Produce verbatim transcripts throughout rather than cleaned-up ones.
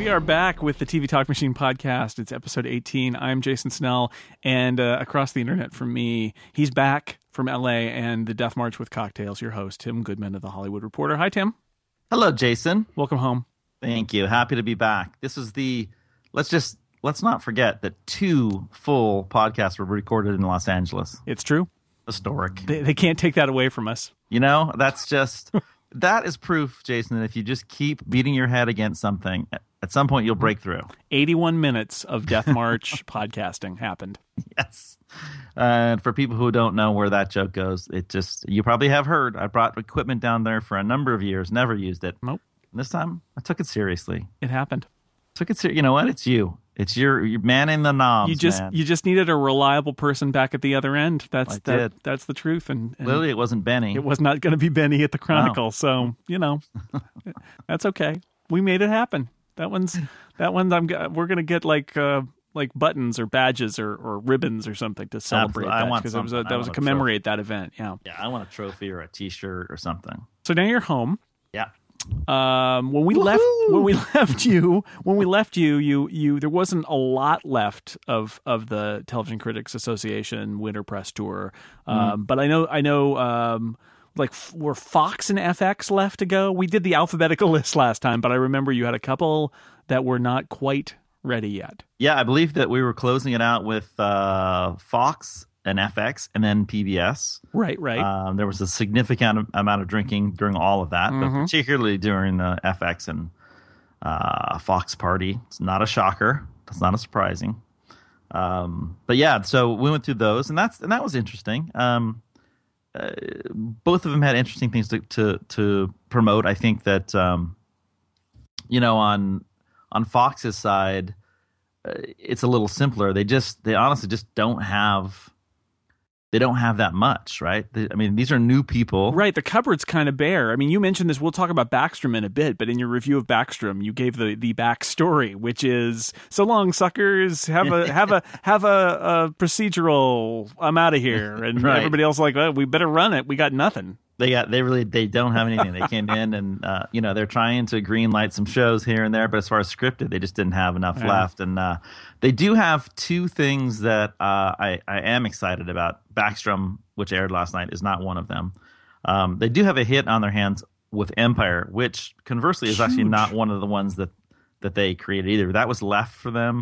We are back with the T V Talk Machine podcast. It's episode eighteen. I'm Jason Snell, and uh, across the internet from me, he's back from L A and the Death March with Cocktails, your host, Tim Goodman of The Hollywood Reporter. Hi, Tim. Hello, Jason. Welcome home. Thank you. Happy to be back. This is the, let's just, let's not forget that two full podcasts were recorded in Los Angeles. It's true. Historic. They, they can't take that away from us. You know, that's just, that is proof, Jason, that if you just keep beating your head against something, at some point you'll break through. eighty-one minutes of Death March podcasting happened. Yes. And uh, for people who don't know where that joke goes, it just, you probably have heard, I brought equipment down there for a number of years, never used it. Nope. And this time, I took it seriously. It happened. Took it ser- You know what? It's you. It's your, your man in the knobs, You just man. you just needed a reliable person back at the other end. That's I that, did. That's the truth. And, and Literally, it wasn't Benny. it was not going to be Benny at the Chronicle. No. So, you know, that's okay. We made it happen. That one's that one. I'm g- we're going to get like uh, like buttons or badges or, or ribbons or something to celebrate Absolutely. I that, want because it was a, something. that I was a want a commemorate that event. Yeah. Yeah, I want a trophy or a T-shirt or something. So now you're home. Yeah. Um, when we Woo-hoo! left, when we left you, when we left you, you, you, there wasn't a lot left of, of the Television Critics Association Winter Press Tour. Um, Mm. but I know, I know, um, like f- were Fox and F X left to go? We did the alphabetical list last time, but I remember you had a couple that were not quite ready yet. Yeah, I believe that we were closing it out with uh, Fox and F X and then P B S. Right, right. Um, there was a significant amount of drinking during all of that, Mhm. but particularly during the F X and uh, Fox party. It's not a shocker. It's not a surprising. Um, but yeah, so we went through those, and that's and that was interesting. Um, uh, both of them had interesting things to to, to promote. I think that um, you know on on Fox's side, uh, it's a little simpler. They just they honestly just don't have. They don't have that much, right? They, I mean, these are new people. Right, the cupboard's kind of bare. I mean, you mentioned this. We'll talk about Backstrom in a bit, but in your review of Backstrom, you gave the, the backstory, which is so long, suckers. Have a have a have a, a procedural. I'm out of here, and Right. everybody else is like, well, we better run it. We got nothing. They got they really they don't have anything. They came in and uh, you know they're trying to green light some shows here and there, but as far as scripted, they just didn't have enough Yeah. left. And uh, they do have two things that uh, I I am excited about. Backstrom, which aired last night, is not one of them. Um, they do have a hit on their hands with Empire, which conversely is actually Huge. not one of the ones that that they created either. That was left for them.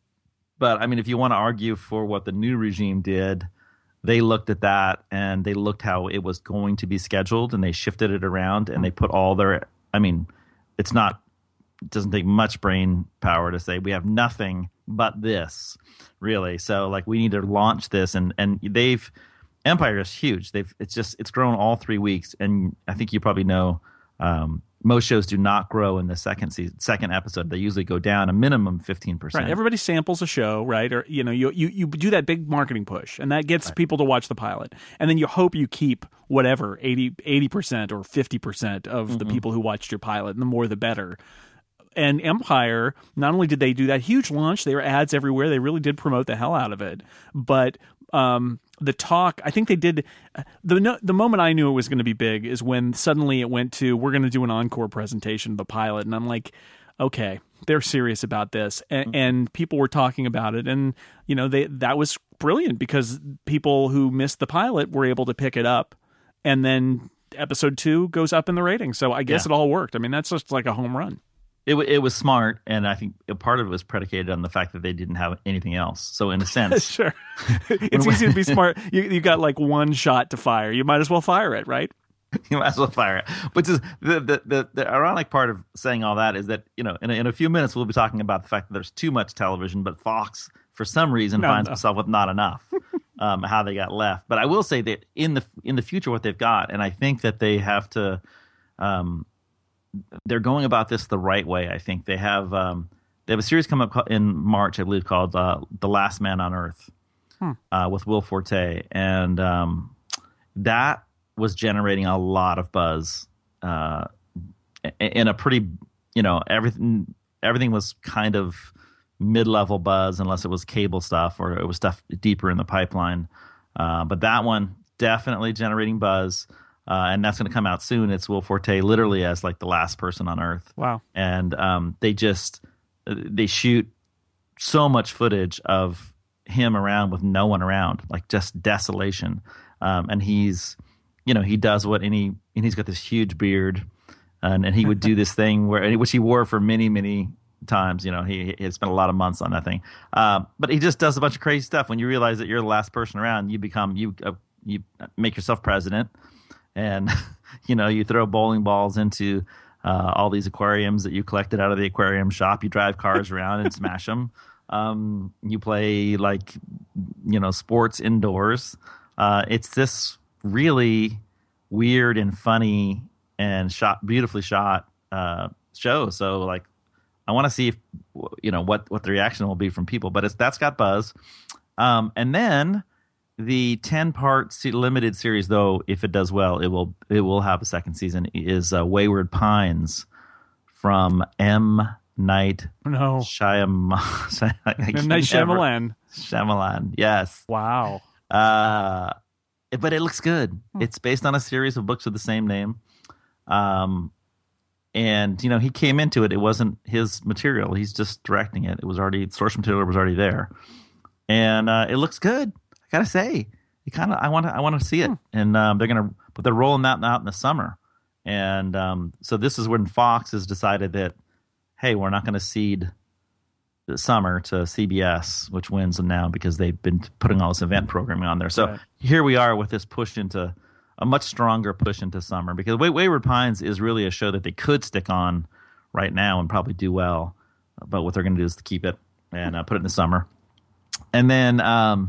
But I mean, if you want to argue for what the new regime did, they looked at that and they looked how it was going to be scheduled and they shifted it around and they put all their, I mean, it's not, it doesn't take much brain power to say we have nothing but this, really. So like we need to launch this and, and they've, Empire is huge. They've, it's just, it's grown all three weeks. And I think you probably know, um, most shows do not grow in the second season, second episode. They usually go down a minimum fifteen percent. Right, everybody samples a show, right? Or you know, you you you do that big marketing push, and that gets Right. people to watch the pilot, and then you hope you keep whatever eighty percent or fifty percent of Mm-hmm. the people who watched your pilot, and the more the better. And Empire, not only did they do that huge launch, there were ads everywhere. They really did promote the hell out of it. But um, the talk, I think they did. The no, the moment I knew it was going to be big is when suddenly it went to, we're going to do an encore presentation of the pilot. And I'm like, okay, they're serious about this. And, Mm-hmm. and people were talking about it. And, you know, they that was brilliant because people who missed the pilot were able to pick it up. And then episode two goes up in the ratings. So I guess Yeah. it all worked. I mean, that's just like a home run. It w- it was smart, and I think a part of it was predicated on the fact that they didn't have anything else. So in a sense, Sure. It's easy to be smart. You you got like one shot to fire. You might as well fire it, right? you might as well fire it. Which is the, the the the ironic part of saying all that is that you know in a, in a few minutes we'll be talking about the fact that there's too much television, but Fox for some reason No, finds no. himself with not enough. um, how they got left, but I will say that in the in the future what they've got, and I think that they have to. Um, They're going about this the right way. I think they have um, they have a series come up in March, I believe, called uh, "The Last Man on Earth" Hmm. uh, with Will Forte, and um, that was generating a lot of buzz uh, in a pretty, you know, everything everything was kind of mid-level buzz unless it was cable stuff or it was stuff deeper in the pipeline. Uh, but that one definitely generating buzz. Uh, and that's going to come out soon. It's Will Forte literally as like the last person on Earth. Wow. And um, they just they shoot so much footage of him around with no one around, like just desolation. Um, and he's, you know, he does what any, and he's got this huge beard, and, and he would do this thing where, which he wore for many, many times. You know, he, he had spent a lot of months on that thing. Uh, but he just does a bunch of crazy stuff. When you realize that you're the last person around, you become, you, uh, you make yourself president, and, you know, you throw bowling balls into uh, all these aquariums that you collected out of the aquarium shop. You drive cars around and smash them. Um, you play like, you know, sports indoors. Uh, it's this really weird and funny and shot beautifully shot uh, show. So like, I want to see if, you know, what, what the reaction will be from people, but it's, that's got buzz. Um, and then the ten part limited series, though, if it does well, it will, it will have a second season, is uh, Wayward Pines from M. Night no Shyamalan. M. Night Shyamalan. Shyamalan, yes. Wow. Uh, but it looks good. Hmm. It's based on a series of books with the same name. Um, and you know, he came into it. It wasn't his material. He's just directing it. It was already source material was already there, and uh, it looks good. I gotta say, it kind of I want to I want to see it. Hmm. And um, they're gonna, but they're rolling that out in the summer. And um, so this is when Fox has decided that, hey, we're not going to cede the summer to C B S, which wins them now because they've been putting all this event programming on there. So right. Here we are with this push into a much stronger push into summer, because Way- Wayward Pines is really a show that they could stick on right now and probably do well. But what they're going to do is to keep it and uh, put it in the summer. And then um,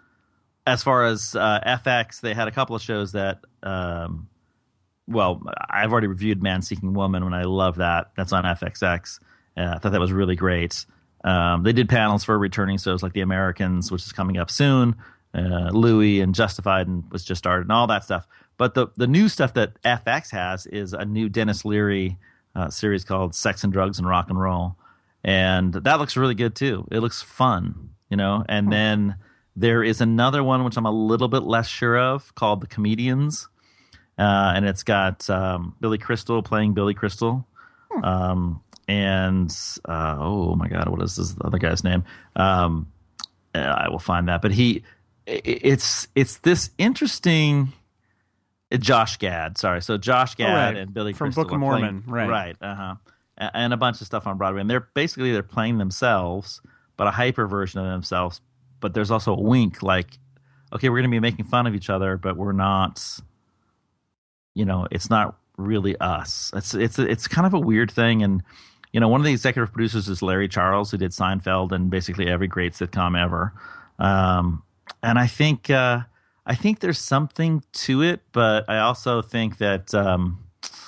as far as uh, F X, they had a couple of shows that um, well, I've already reviewed Man Seeking Woman, and I love that. That's on F X X. Uh, I thought that was really great. Um, they did panels for returning shows like The Americans, which is coming up soon. Uh, Louie and Justified and was just started and all that stuff. But the, the new stuff that F X has is a new Dennis Leary uh, series called Sex and Drugs and Rock and Roll. And that looks really good too. It looks fun, you know. And then there is another one, which I'm a little bit less sure of, called The Comedians. Uh, and it's got um, Billy Crystal playing Billy Crystal. Um, and, uh, oh my God, what is this other guy's name? Um, I will find that. But he, it's it's this interesting, uh, Josh Gad, sorry. So Josh Gad oh, right. and Billy From Crystal. Book of Mormon, playing, right. Right, uh-huh. And a bunch of stuff on Broadway. And they're basically, they're playing themselves, but a hyper version of themselves. But there's also a wink, like, okay, we're going to be making fun of each other, but we're not... You know, it's not really us. It's it's it's kind of a weird thing. And you know, one of the executive producers is Larry Charles, who did Seinfeld and basically every great sitcom ever. Um, and I think uh, I think there's something to it, but I also think that um,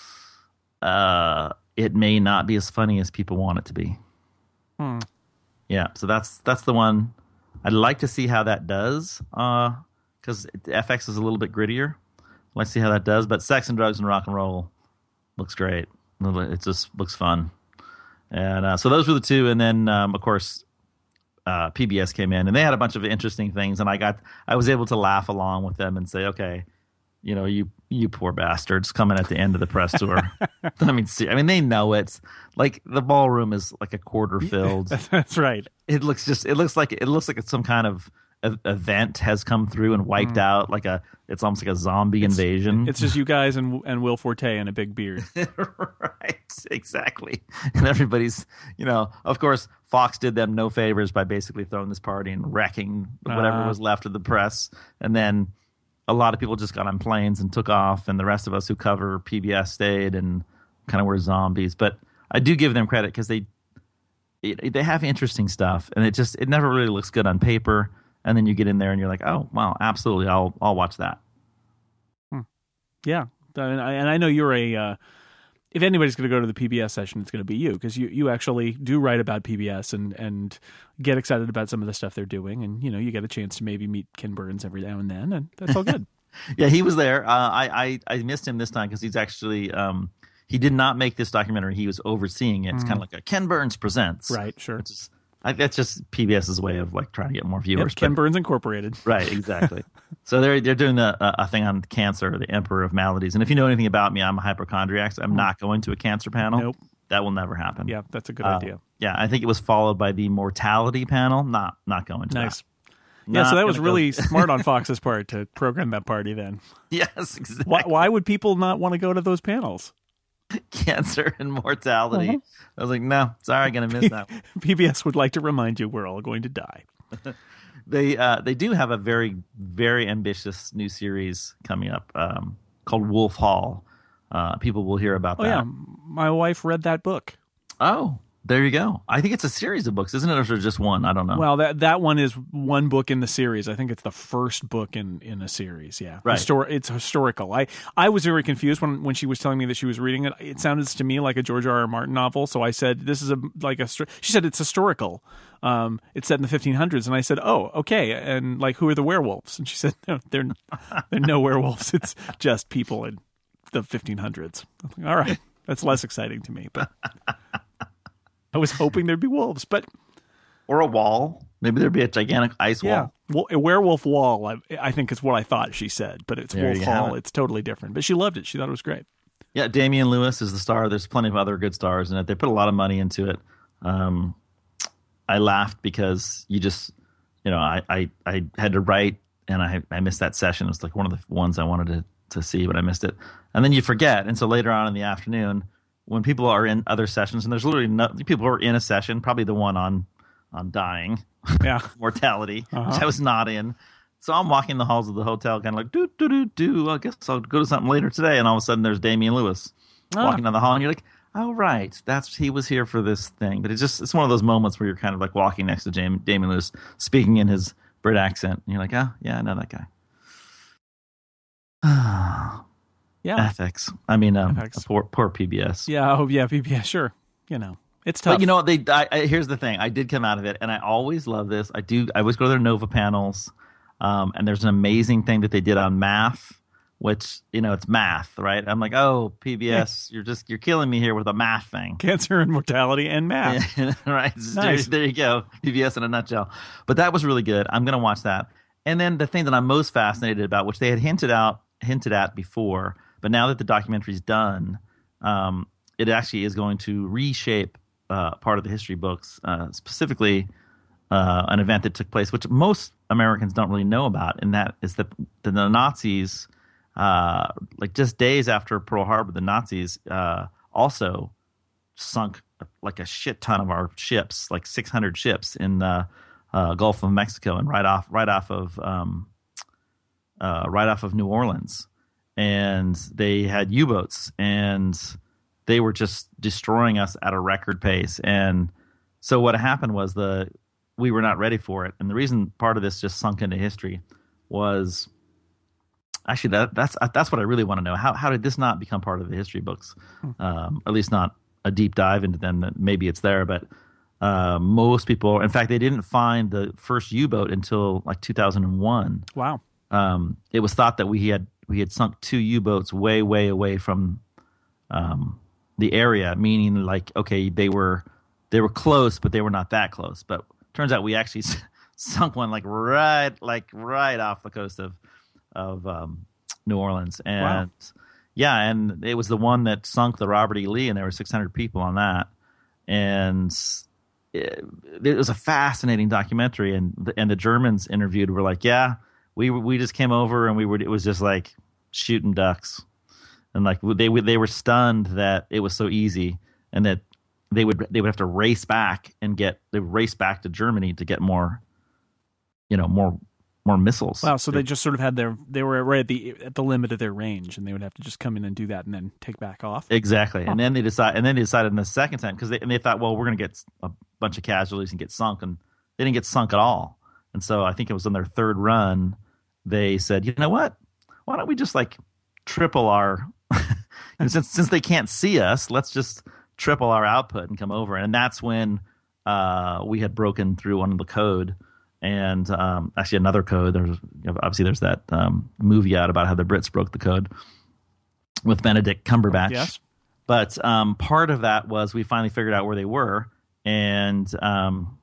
uh, it may not be as funny as people want it to be. Hmm. Yeah, so that's that's the one. I'd like to see how that does, because uh, F X is a little bit grittier. Let's see how that does. But Sex and Drugs and Rock and Roll looks great. It just looks fun. And uh, so those were the two. And then, um, of course, uh, P B S came in, and they had a bunch of interesting things. And I got, I was able to laugh along with them and say, okay, you know, you you poor bastards coming at the end of the press tour. I mean, see, I mean, they know it's like the ballroom is like a quarter filled. That's right. It looks just, it looks like it looks like it's some kind of event has come through and wiped mm. out, like a it's almost like a zombie it's, invasion. It's just you guys and and Will Forte and a big beard. Right, exactly. And everybody's, you know, of course, Fox did them no favors by basically throwing this party and wrecking whatever uh, was left of the press. And then a lot of people just got on planes and took off, and the rest of us who cover P B S stayed and kind of were zombies. But I do give them credit because they they have interesting stuff, and it just it never really looks good on paper. And then you get in there and you're like, oh, wow, absolutely. I'll I'll watch that. Hmm. Yeah. And I, and I know you're a, uh, if anybody's going to go to the P B S session, it's going to be you, because you, you actually do write about P B S and, and get excited about some of the stuff they're doing. And, you know, you get a chance to maybe meet Ken Burns every now and then, and that's all good. Yeah, he was there. Uh, I, I, I missed him this time because he's actually, um, he did not make this documentary. He was overseeing it. It's mm. kind of like a Ken Burns Presents. Right, sure. Which is, I, that's just PBS's way of like trying to get more viewers. Yep, Ken but, Burns Incorporated. Right, exactly. So they're they're doing a, a thing on cancer, the Emperor of Maladies. And if you know anything about me, I'm a hypochondriac. So I'm mm. not going to a cancer panel. Nope. that will never happen. Yeah, that's a good Uh, idea. Yeah, I think it was followed by the mortality panel. Not not going to Nice. that. Yeah, Not so that was gonna go- really smart on Fox's part to program that party then. Yes, exactly. Why, why would people not want to go to those panels? Cancer and mortality. Uh-huh. I was like, no, sorry, gonna miss that. P B S would like to remind you we're all going to die. They uh, they do have a very very ambitious new series coming up um, called Wolf Hall. Uh, people will hear about Oh, that. yeah. My wife read that book. Oh, there you go. I think it's a series of books, isn't it, or is it just one? I don't know. Well, that that one is one book in the series. I think it's the first book in, in a series. Yeah, Right. Histor- it's historical. I, I was very confused when, when she was telling me that she was reading it. It sounded to me like a George R. R. Martin novel. So I said, "This is a like a." She said it's historical. Um, it's set in the fifteen hundreds, and I said, "Oh, okay." And like, who are the werewolves? And she said, "No, they're they're no werewolves. It's just people in the fifteen hundreds." I'm like, all right, that's less exciting to me, but. I was hoping there'd be wolves, but or a wall. Maybe there'd be a gigantic ice yeah, wall. well, a werewolf wall. I, I think is what I thought she said, but it's There Wolf you have Hall. it. It's totally different. But she loved it. She thought it was great. Yeah, Damian Lewis is the star. There's plenty of other good stars in it. They put a lot of money into it. Um, I laughed because you just, you know, I, I, I had to write and I I missed that session. It was like one of the ones I wanted to, to see, but I missed it. And then you forget. And so later on in the afternoon, when people are in other sessions, and there's literally no, people who are in a session, probably the one on on dying, Yeah, mortality, Uh-huh. which I was not in. So I'm walking the halls of the hotel, kind of like, do, do, do, do. I guess I'll go to something later today. And all of a sudden, there's Damian Lewis Ah. walking down the hall, and you're like, oh, right. That's he was here for this thing. But it's just, it's one of those moments where you're kind of like walking next to Jam- Damian Lewis, speaking in his Brit accent. And you're like, oh, yeah, I know that guy. yeah, Ethics. I mean, um, Ethics. poor, poor P B S. yeah. Oh, yeah. P B S. Sure. You know, it's tough. But you know, they. I, I, here's the thing. I did come out of it, and I always love this. I do. I always go to their Nova panels, um, and there's an amazing thing that they did on math, which you know, it's math, right? I'm like, oh, P B S, you're just you're killing me here with a math thing, Cancer and mortality and math. right? Nice. There you go, P B S in a nutshell. But that was really good. I'm gonna watch that. And then the thing that I'm most fascinated about, which they had hinted out, hinted at before, but now that the documentary's done, um, it actually is going to reshape uh, part of the history books, uh, specifically uh, an event that took place, which most Americans don't really know about, and that is that the, the Nazis, uh, like just days after Pearl Harbor, the Nazis uh, also sunk like a shit ton of our ships, like six hundred ships in the uh, Gulf of Mexico, and right off, right off of, um, uh, right off of New Orleans, and they had U-boats, and they were just destroying us at a record pace. And so what happened was the we were not ready for it, and the reason part of this just sunk into history was actually that that's that's what I really want to know. How how did this not become part of the history books? Um, at least not a deep dive into them. That maybe it's there, but uh, most people, in fact, they didn't find the first U-boat until like two thousand one. Wow. Um, it was thought that we had we had sunk two U-boats way way away from um, the area, meaning like okay, they were they were close, but they were not that close. But turns out we actually sunk one like right like right off the coast of of um, New Orleans, and Wow. yeah, and it was the one that sunk the Robert E. Lee, and there were six hundred people on that, and it, it was a fascinating documentary. And the, and the Germans interviewed were like, yeah, we we just came over and we were it was just like shooting ducks, and like they they were stunned that it was so easy, and that they would they would have to race back and get they would race back to Germany to get more, you know, more. more missiles. Wow. So they just sort of had their they were right at the at the limit of their range, and they would have to just come in and do that, and then take back off. Exactly. And then they decide, and then they decided in the second time because they and they thought, well, we're going to get a bunch of casualties and get sunk, and they didn't get sunk at all. And so I think it was on their third run, they said, you know what? Why don't we just like triple our and since since they can't see us, let's just triple our output and come over. And that's when uh, we had broken through on the code. And um, actually, another code. There's obviously there's that um, movie out about how the Brits broke the code with Benedict Cumberbatch. Yes. But um, part of that was we finally figured out where they were, and um,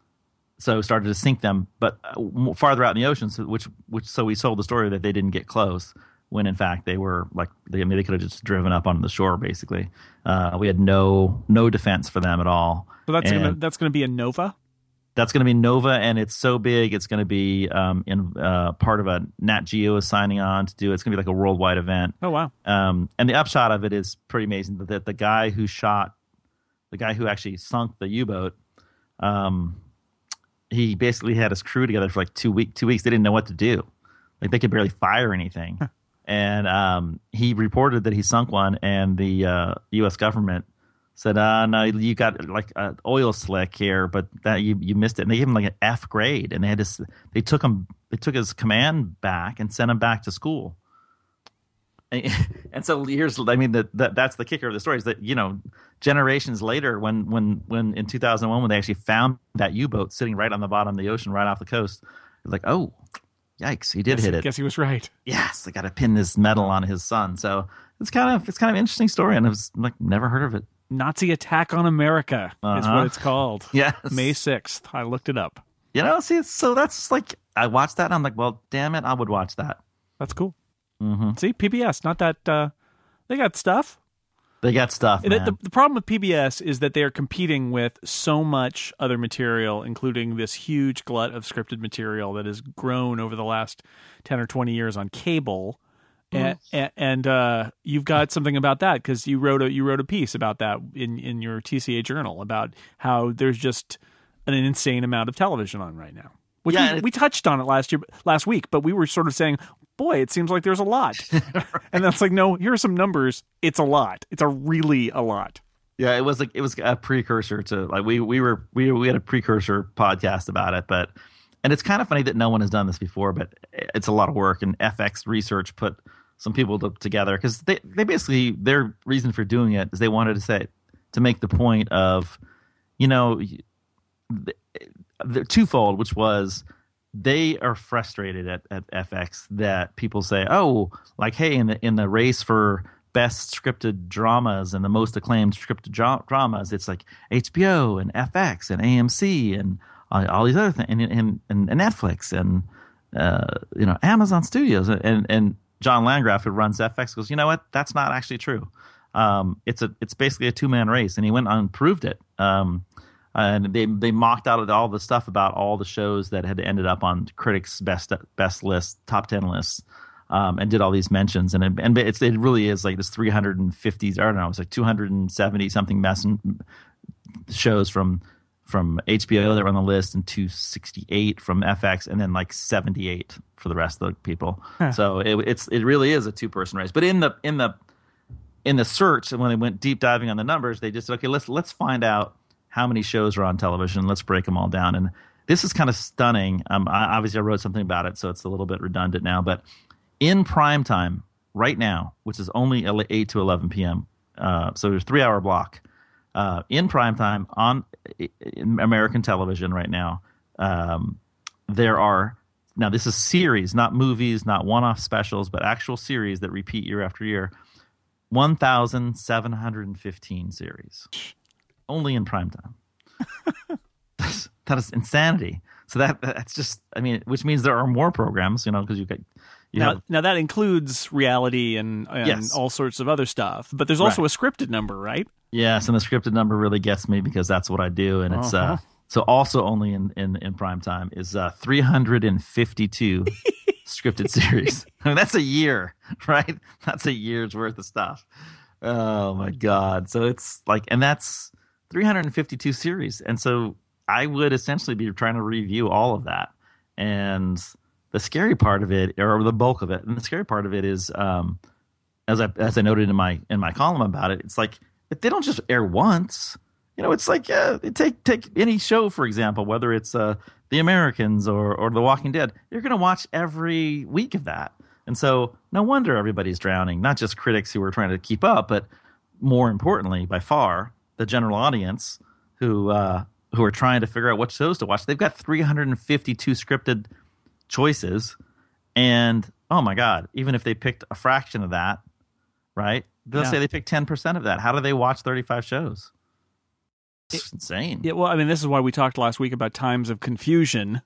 so started to sink them. But uh, farther out in the ocean, so, which which so we sold the story that they didn't get close. when in fact they were like, they, I mean, they could have just driven up onto the shore. Basically, uh, we had no no defense for them at all. So that's and gonna that's gonna be a Nova. That's going to be Nova, and it's so big, it's going to be um, in uh, part of a Nat Geo is signing on to do. It's going to be like a worldwide event. Oh wow! Um, and the upshot of it is pretty amazing. That the guy who shot, the guy who actually sunk the U-boat, um, he basically had his crew together for like two week two weeks. They didn't know what to do. Like they could barely fire anything. And um, he reported that he sunk one, and the uh, U S government said, uh, no, you got like an oil slick here, but that you, you missed it. And they gave him like an F grade, and they had to, they took him, they took his command back and sent him back to school. And, and so here's, I mean, that that that's the kicker of the story is that, you know, generations later, when, when, when in two thousand one, when they actually found that U-boat sitting right on the bottom of the ocean, right off the coast, they're like, oh, yikes, he did guess, hit it. Guess he was right. Yes, they got to pin this medal on his son. So it's kind of, it's kind of an interesting story, and I was like, never heard of it. Nazi Attack on America uh-huh. is what it's called. Yes. May sixth. I looked it up. You know, see, so that's like, I watched that and I'm like, well, damn it, I would watch that. That's cool. Mm-hmm. See, P B S, not that, uh, they got stuff. They got stuff, man. The, the problem with P B S is that they are competing with so much other material, including this huge glut of scripted material that has grown over the last ten or twenty years on cable. And, and uh, you've got something about that because you wrote a you wrote a piece about that in, in your T C A journal about how there's just an insane amount of television on right now. Which yeah, we, we touched on it last year, last week, but we were sort of saying, "Boy, it seems like there's a lot," right. And that's like, no, here are some numbers. It's a lot. It's a really a lot. Yeah, it was like it was a precursor to like we we were we we had a precursor podcast about it, but and it's kind of funny that no one has done this before, but it's a lot of work, and F X Research put some people to, together because they, they basically their reason for doing it is they wanted to say to make the point of, you know, they're twofold, which was they are frustrated at, at F X that people say, oh, like, hey, in the in the race for best scripted dramas and the most acclaimed scripted dra- dramas, it's like H B O and F X and A M C and uh, all these other things, and, and, and, and Netflix and uh, you know, Amazon Studios, and and John Landgraf, who runs F X, goes, you know what? That's not actually true. Um, it's a it's basically a two man race, and he went on and proved it. Um, and they they mocked out all the stuff about all the shows that had ended up on critics' best best list, top ten lists, um, and did all these mentions. And it, and it's, it really is like this three hundred fifty, I don't know, it's like two hundred seventy something mess shows from from H B O that were on the list, and two sixty-eight from F X, and then like seventy-eight for the rest of the people. Huh. So it, it's it really is a two person race. But in the in the in the search, and when they went deep diving on the numbers, they just said, okay, let's let's find out how many shows are on television. Let's break them all down. And this is kind of stunning. Um, I, obviously, I wrote something about it, so it's a little bit redundant now. But in prime time right now, which is only eight to eleven p.m., uh, so there's a three hour block. Uh, in prime time on in American television right now, um, there are, now this is series, not movies, not one-off specials, but actual series that repeat year after year, one thousand seven hundred fifteen series. Only in prime time. That's, that is insanity. So that that's just, I mean, which means there are more programs, you know, because you got, you now, have, now that includes reality and, and yes. all sorts of other stuff, but there's also right. a scripted number, right? Yes, and the scripted number really gets me because that's what I do, and it's uh-huh. uh, so also only in, in, in prime time is uh, three hundred fifty-two scripted series. I mean, that's a year, right? That's a year's worth of stuff. Oh my God! So it's like, and that's three hundred fifty-two series, and so I would essentially be trying to review all of that. And the scary part of it, or the bulk of it, and the scary part of it is, um, as I as I noted in my in my column about it, it's like, if they don't just air once, you know, it's like, uh, take take any show, for example, whether it's uh, The Americans or, or The Walking Dead, you're going to watch every week of that. And so no wonder everybody's drowning, not just critics who are trying to keep up, but more importantly, by far, the general audience who uh, who are trying to figure out what shows to watch. They've got three hundred fifty-two scripted choices. And, oh, my God, even if they picked a fraction of that, right? They'll yeah. say they picked ten percent of that. How do they watch thirty-five shows? It's it, insane. Yeah, well, I mean, this is why we talked last week about times of confusion.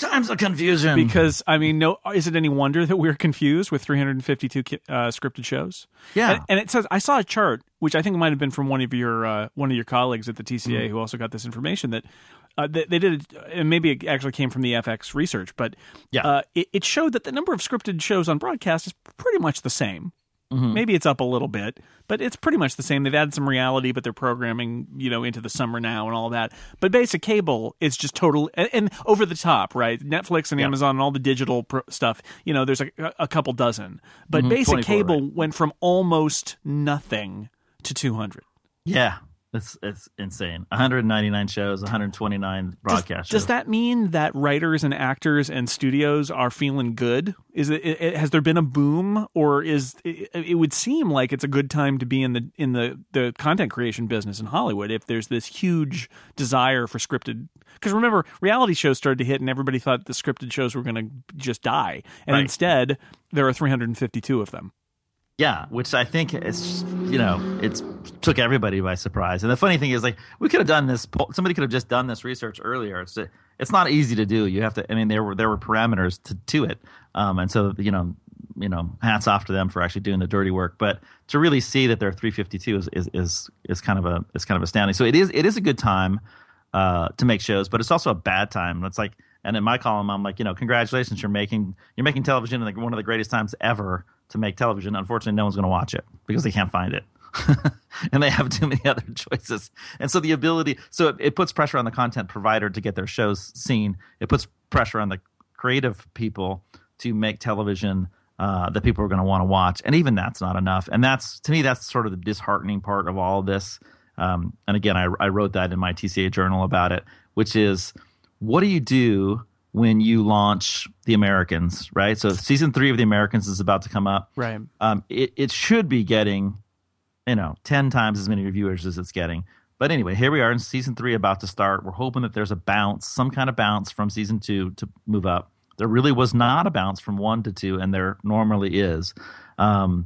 Times of confusion. Because, I mean, no, is it any wonder that we're confused with three hundred fifty-two uh, scripted shows? Yeah. And, and it says, I saw a chart, which I think might have been from one of your uh, one of your colleagues at the T C A mm-hmm. who also got this information, that uh, they, they did, and maybe it actually came from the F X research, but yeah. uh, it, it showed that the number of scripted shows on broadcast is pretty much the same. Mm-hmm. Maybe it's up a little bit, but it's pretty much the same. They've added some reality, but they're programming, you know, into the summer now and all that. But basic cable is just total and, and over the top, right? Netflix and yeah. Amazon and all the digital pro- stuff, you know, there's a, a couple dozen. But mm-hmm. basic cable right. went from almost nothing to two hundred. Yeah. It's it's insane. one hundred ninety-nine shows, one hundred twenty-nine broadcast does, shows. Does that mean that writers and actors and studios are feeling good? Is it, it has there been a boom, or is it, it would seem like it's a good time to be in the in the, the content creation business in Hollywood if there's this huge desire for scripted? Because remember, reality shows started to hit, and everybody thought the scripted shows were going to just die, and right. instead there are three hundred fifty-two of them. Yeah, which I think is, you know, it's took everybody by surprise. And the funny thing is, like, we could have done this. Somebody could have just done this research earlier. It's it's not easy to do. You have to. I mean, there were there were parameters to to it, um, and so you know, you know, hats off to them for actually doing the dirty work. But to really see that there are three hundred fifty-two is is is is kind of a is kind of astounding. So it is it is a good time uh, to make shows, but it's also a bad time. It's like, and in my column, I'm like, you know, congratulations, you're making you're making television in like one of the greatest times ever to make television. Unfortunately, no one's going to watch it because they can't find it. And they have too many other choices. And so the ability, so it, it puts pressure on the content provider to get their shows seen. It puts pressure on the creative people to make television uh, that people are going to want to watch. And even that's not enough. And that's, to me, that's sort of the disheartening part of all of this. Um, and again, I, I wrote that in my T C A journal about it, which is, what do you do when you launch The Americans, right? So season three of The Americans is about to come up. Right. Um, it, it should be getting, you know, ten times as many reviewers as it's getting. But anyway, here we are in season three about to start. We're hoping that there's a bounce, some kind of bounce from season two to move up. There really was not a bounce from one to two, and there normally is. Um,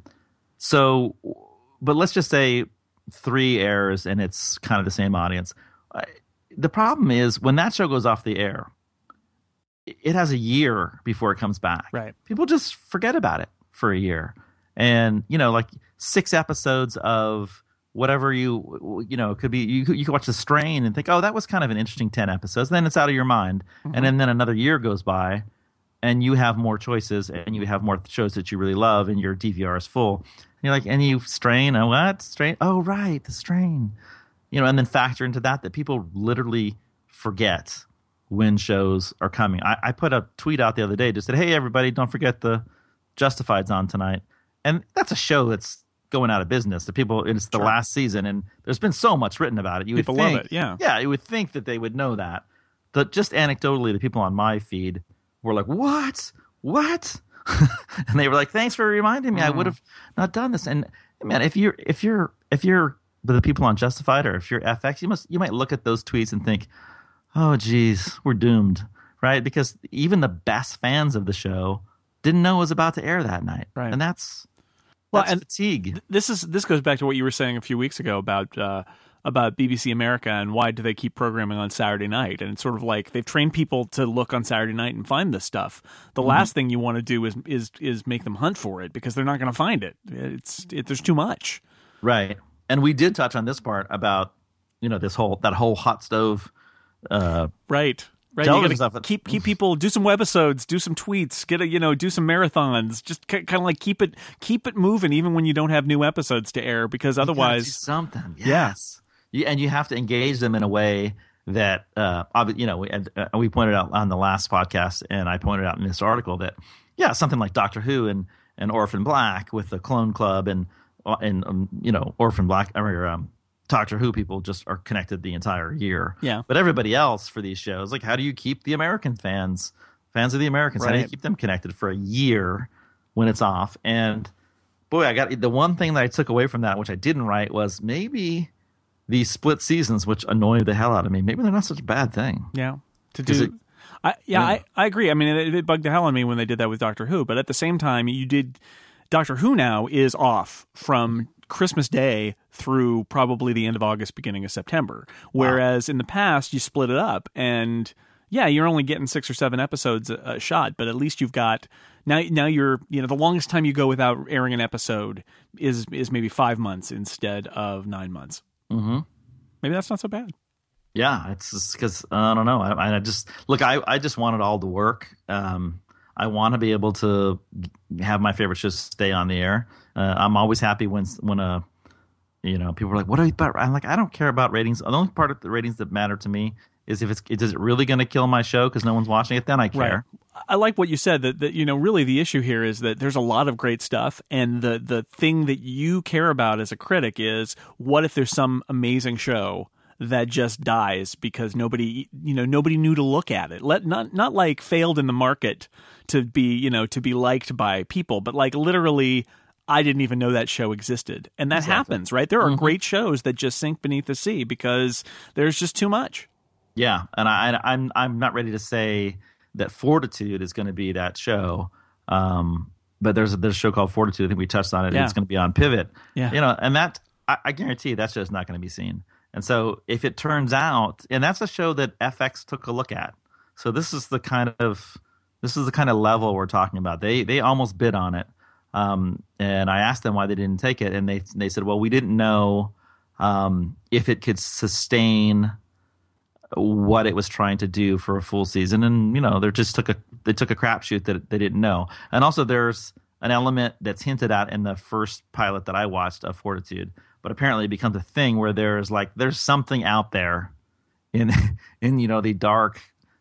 so, but let's just say three airs and it's kind of the same audience. Uh, the problem is when that show goes off the air, it has a year before it comes back. Right. People just forget about it for a year. And, you know, like six episodes of whatever you, you know, it could be, you, you could watch The Strain and think, oh, that was kind of an interesting ten episodes. Then it's out of your mind. Mm-hmm. And then, then another year goes by and you have more choices and you have more shows that you really love and your D V R is full. And you're like, and you Strain, oh, what? Strain? Oh, right, The Strain. You know, and then factor into that that people literally forget when shows are coming. I, I put a tweet out the other day just said, hey, everybody, don't forget the Justified's on tonight. And that's a show that's going out of business. The people, it's the sure. last season, and there's been so much written about it. You people would think, love it, yeah. Yeah, you would think that they would know that. But just anecdotally, the people on my feed were like, what? What? And they were like, thanks for reminding me. Mm. I would have not done this. And man, if you're if you're if you're the people on Justified or if you're F X, you must you might look at those tweets and think, oh, geez, we're doomed, right? Because even the best fans of the show didn't know it was about to air that night, right? And that's well, that's and fatigue. This is this goes back to what you were saying a few weeks ago about uh, about B B C America and why do they keep programming on Saturday night? And it's sort of like they've trained people to look on Saturday night and find this stuff. The mm-hmm. last thing you want to do is is is make them hunt for it because they're not going to find it. It's it, there's too much, right? And we did touch on this part about you know this whole that whole hot stove. Uh, right, right. You gotta keep keep people do some webisodes, do some tweets, get a you know do some marathons. Just kind of like keep it keep it moving, even when you don't have new episodes to air, because otherwise do something. Yes, yeah. And you have to engage them in a way that uh, you know. And uh, we pointed out on the last podcast, and I pointed out in this article that yeah, something like Doctor Who and and Orphan Black with the Clone Club and and um, you know Orphan Black or um, Doctor Who people just are connected the entire year. Yeah. But everybody else for these shows, like how do you keep the American fans, fans of the Americans, right. how do you keep them connected for a year when it's off? And boy, I got the one thing that I took away from that, which I didn't write, was maybe these split seasons, which annoyed the hell out of me. Maybe they're not such a bad thing. Yeah. To do it, I, yeah, yeah. I, I agree. I mean, it, it bugged the hell out of me when they did that with Doctor Who, but at the same time, you did Doctor Who now is off from Christmas Day through probably the end of August, beginning of September. Whereas wow. in the past, you split it up and yeah, you're only getting six or seven episodes a, a shot, but at least you've got now. Now you're you know the longest time you go without airing an episode is is maybe five months instead of nine months. Mm-hmm. Maybe that's not so bad. Yeah, it's just because uh, I don't know. I, I just look. I, I just want it all to work. Um, I want to be able to have my favorite shows stay on the air. Uh, I'm always happy when when a you know people are like, "What are you about?" I'm like, I don't care about ratings. The only part of the ratings that matter to me is if it's is it really going to kill my show because no one's watching it. Then I care. Right. I like what you said that, that you know really the issue here is that there's a lot of great stuff, and the the thing that you care about as a critic is what if there's some amazing show that just dies because nobody, you know, nobody knew to look at it. Let not not like failed in the market to be, you know, to be liked by people, but like literally, I didn't even know that show existed, and that exactly. happens, right? There are mm-hmm. great shows that just sink beneath the sea because there's just too much. Yeah, and I, I'm I'm not ready to say that Fortitude is going to be that show. Um, but there's a, there's a show called Fortitude. I think we touched on it. Yeah. It's going to be on Pivot. Yeah, you know, and that I, I guarantee you that show's not going to be seen. And so if it turns out, and that's a show that F X took a look at. So this is the kind of this is the kind of level we're talking about. They they almost bid on it, um, and I asked them why they didn't take it, and they they said, well, we didn't know um, if it could sustain what it was trying to do for a full season, and you know they just took a they took a crapshoot that they didn't know. And also there's an element that's hinted at in the first pilot that I watched of Fortitude. But apparently it becomes a thing where there's like there's something out there in in you know the dark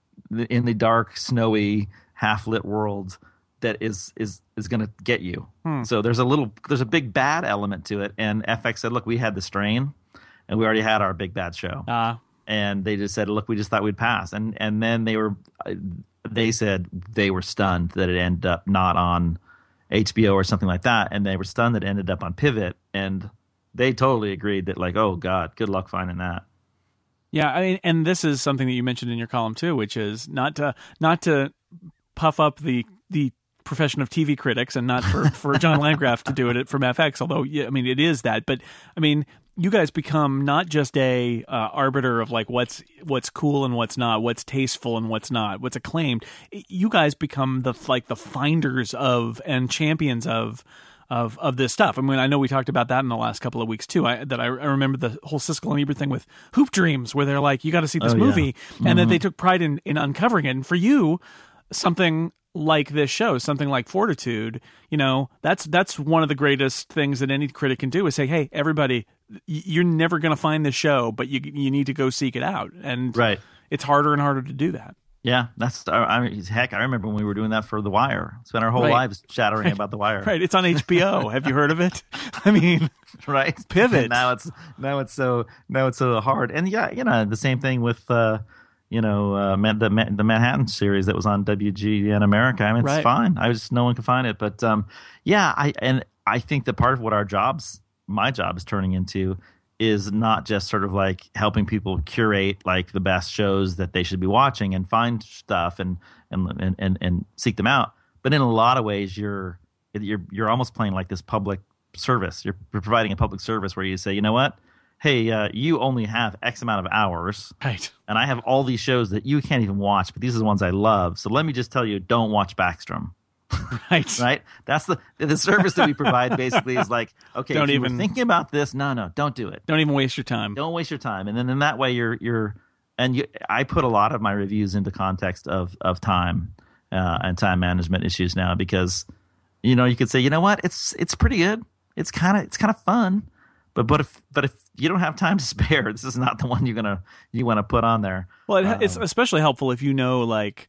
in the dark snowy half lit world that is is is going to get you. Hmm. So there's a little there's a big bad element to it, and F X said, look, we had the strain, and we already had our big bad show, uh. and they just said, look, we just thought we'd pass, and and then they were they said they were stunned that it ended up not on H B O or something like that, and they were stunned that it ended up on Pivot, and they totally agreed that, like, oh, God, good luck finding that. Yeah, I mean, and this is something that you mentioned in your column, too, which is not to not to puff up the the profession of T V critics and not for, for John Landgraf to do it from F X, although, yeah, I mean, it is that. But, I mean, you guys become not just a uh, arbiter of, like, what's what's cool and what's not, what's tasteful and what's not, what's acclaimed. You guys become, the like, the finders of and champions of Of of this stuff. I mean, I know we talked about that in the last couple of weeks too. I that I, I remember the whole Siskel and Ebert thing with Hoop Dreams, where they're like, "You got to see this oh, movie," yeah. and mm-hmm. that they took pride in in uncovering it. And for you, something like this show, something like Fortitude, you know, that's that's one of the greatest things that any critic can do is say, "Hey, everybody, you're never going to find this show, but you you need to go seek it out." And right. it's harder and harder to do that. Yeah, that's I mean, heck. I remember when we were doing that for The Wire. Spent our whole right. lives chattering right. about The Wire. Right, it's on H B O. Have you heard of it? I mean, right. Pivot. And now it's now it's so now it's so hard. And yeah, you know, the same thing with uh, you know uh, the the Manhattan series that was on W G N America. I mean, it's right. fine. I just no one can find it. But um, yeah, I and I think that part of what our jobs, my job, is turning into is not just sort of like helping people curate like the best shows that they should be watching and find stuff and and and and seek them out, but in a lot of ways you're you're you're almost playing like this public service. You're providing a public service where you say, you know what, hey, uh, you only have X amount of hours, right? And I have all these shows that you can't even watch, but these are the ones I love. So let me just tell you, don't watch Backstrom. Right, right. That's the the service that we provide. Basically, is like, okay, don't if you even were thinking about this. No, no, don't do it. Don't even waste your time. Don't waste your time. And then in that way, you're you're and you, I put a lot of my reviews into context of of time uh, and time management issues now, because you know you could say, you know what, it's it's pretty good. It's kind of it's kind of fun, but but if but if you don't have time to spare, this is not the one you're gonna you want to put on there. Well, it, um, it's especially helpful if you know, like,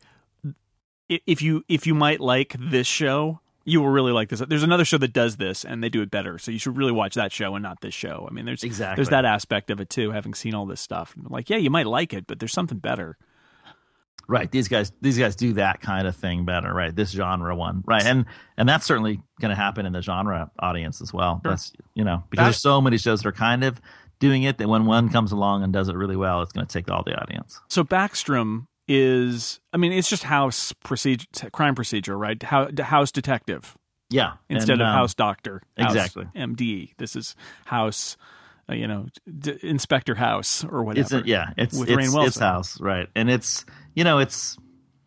if you if you might like this show, you will really like this. There's another show that does this, and they do it better. So you should really watch that show and not this show. I mean, there's exactly. there's that aspect of it too. Having seen all this stuff, like, yeah, you might like it, but there's something better. Right. These guys these guys do that kind of thing better. Right. This genre one. Right. And and that's certainly going to happen in the genre audience as well. Sure. That's you know because that, there's so many shows that are kind of doing it that when one comes along and does it really well, it's going to take all the audience. So Backstrom is, I mean, it's just house procedure, crime procedure, right? How, house detective. Yeah. Instead and, of um, house doctor. House exactly. M D. This is house uh, you know, D- Inspector House or whatever. It's a, yeah, it's with it's, Rainn Wilson. it's House, right? And it's you know it's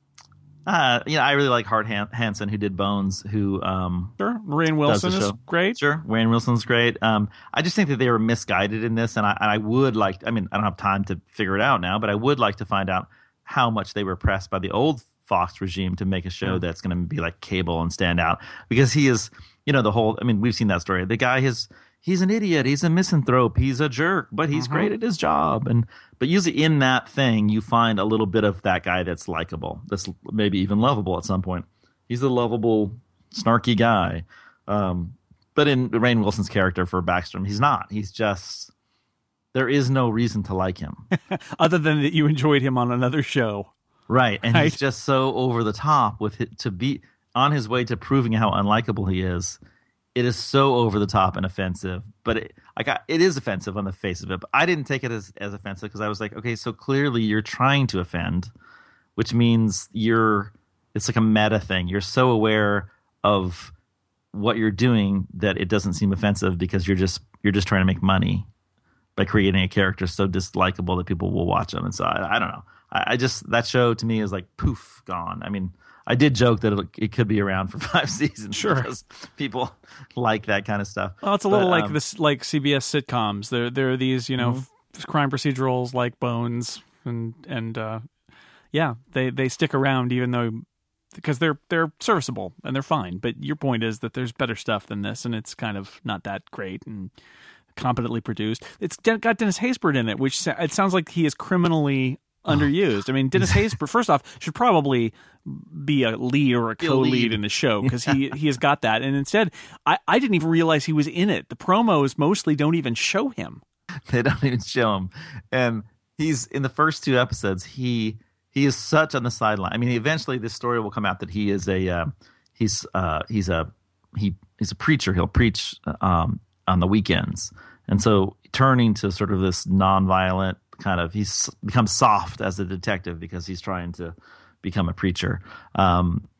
uh you know I really like Hart Han- Hansen, who did Bones, who um Sure, Rainn Wilson is show. great. Sure, Rainn Wilson's great. Um, I just think that they were misguided in this, and I and I would like. I mean, I don't have time to figure it out now, but I would like to find out how much they were pressed by the old Fox regime to make a show Yeah. that's going to be like cable and stand out, because he is, you know, the whole. I mean, we've seen that story. The guy is he's an idiot. He's a misanthrope. He's a jerk, but he's Mhm. great at his job. And but usually in that thing, you find a little bit of that guy that's likable, that's maybe even lovable at some point. He's a lovable, snarky guy. Um, but in Rainn Wilson's character for Backstrom, he's not. He's just there is no reason to like him, Other than that you enjoyed him on another show. right? And Right. he's just so over the top with it to be on his way to proving how unlikable he is. It is so over the top and offensive, but it, I got it is offensive on the face of it. But I didn't take it as as offensive because I was like, okay, so clearly you're trying to offend, which means you're it's like a meta thing. You're so aware of what you're doing that it doesn't seem offensive because you're just you're just trying to make money by creating a character so dislikable that people will watch them. And so I, I don't know. I, I just that show to me is like poof gone. I mean, I did joke that it, it could be around for five seasons Sure. because people like that kind of stuff. Well, it's a little But, like um, this, like C B S sitcoms. There, there are these, you know, Mm-hmm. f- crime procedurals like Bones, and and uh, yeah, they they stick around even though because they're they're serviceable and they're fine. But your point is that there's better stuff than this, and it's kind of not that great and competently produced. It's de- got Dennis Haysbert in it, which sa- it sounds like he is criminally underused. I mean, Dennis Haysbert, first off, should probably be a lead or a Be a co-lead lead. in the show because he he has got that. And instead, I, I didn't even realize he was in it. The promos mostly don't even show him. They don't even show him, and he's in the first two episodes. He he is such on the sideline. I mean, eventually this story will come out that he is a uh, he's uh, he's a he he's a preacher. He'll preach um, on the weekends, and so turning to sort of this nonviolent kind of he's becomes soft as a detective because he's trying to become a preacher. Um,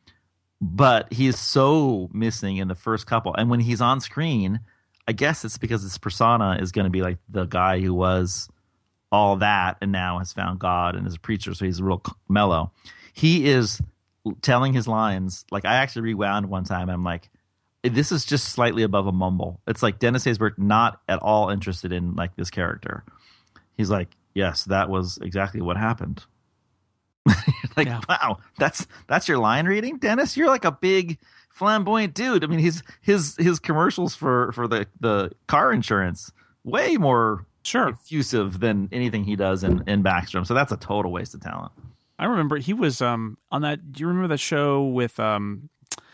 but he is so missing in the first couple, and when he's on screen, I guess it's because his persona is going to be like the guy who was all that and now has found God and is a preacher, so he's real mellow. He is telling his lines. Like, I actually rewound one time and I'm like, this is just slightly above a mumble. It's like Dennis Haysbert not at all interested in like this character. He's like, yes, that was exactly what happened. Like, Yeah. wow, that's that's your line reading, Dennis? You're like a big flamboyant dude. I mean, his his his commercials for for the the car insurance way more Sure. effusive than anything he does in in Backstrom. So that's a total waste of talent. I remember he was um, on that. Do you remember that show with um,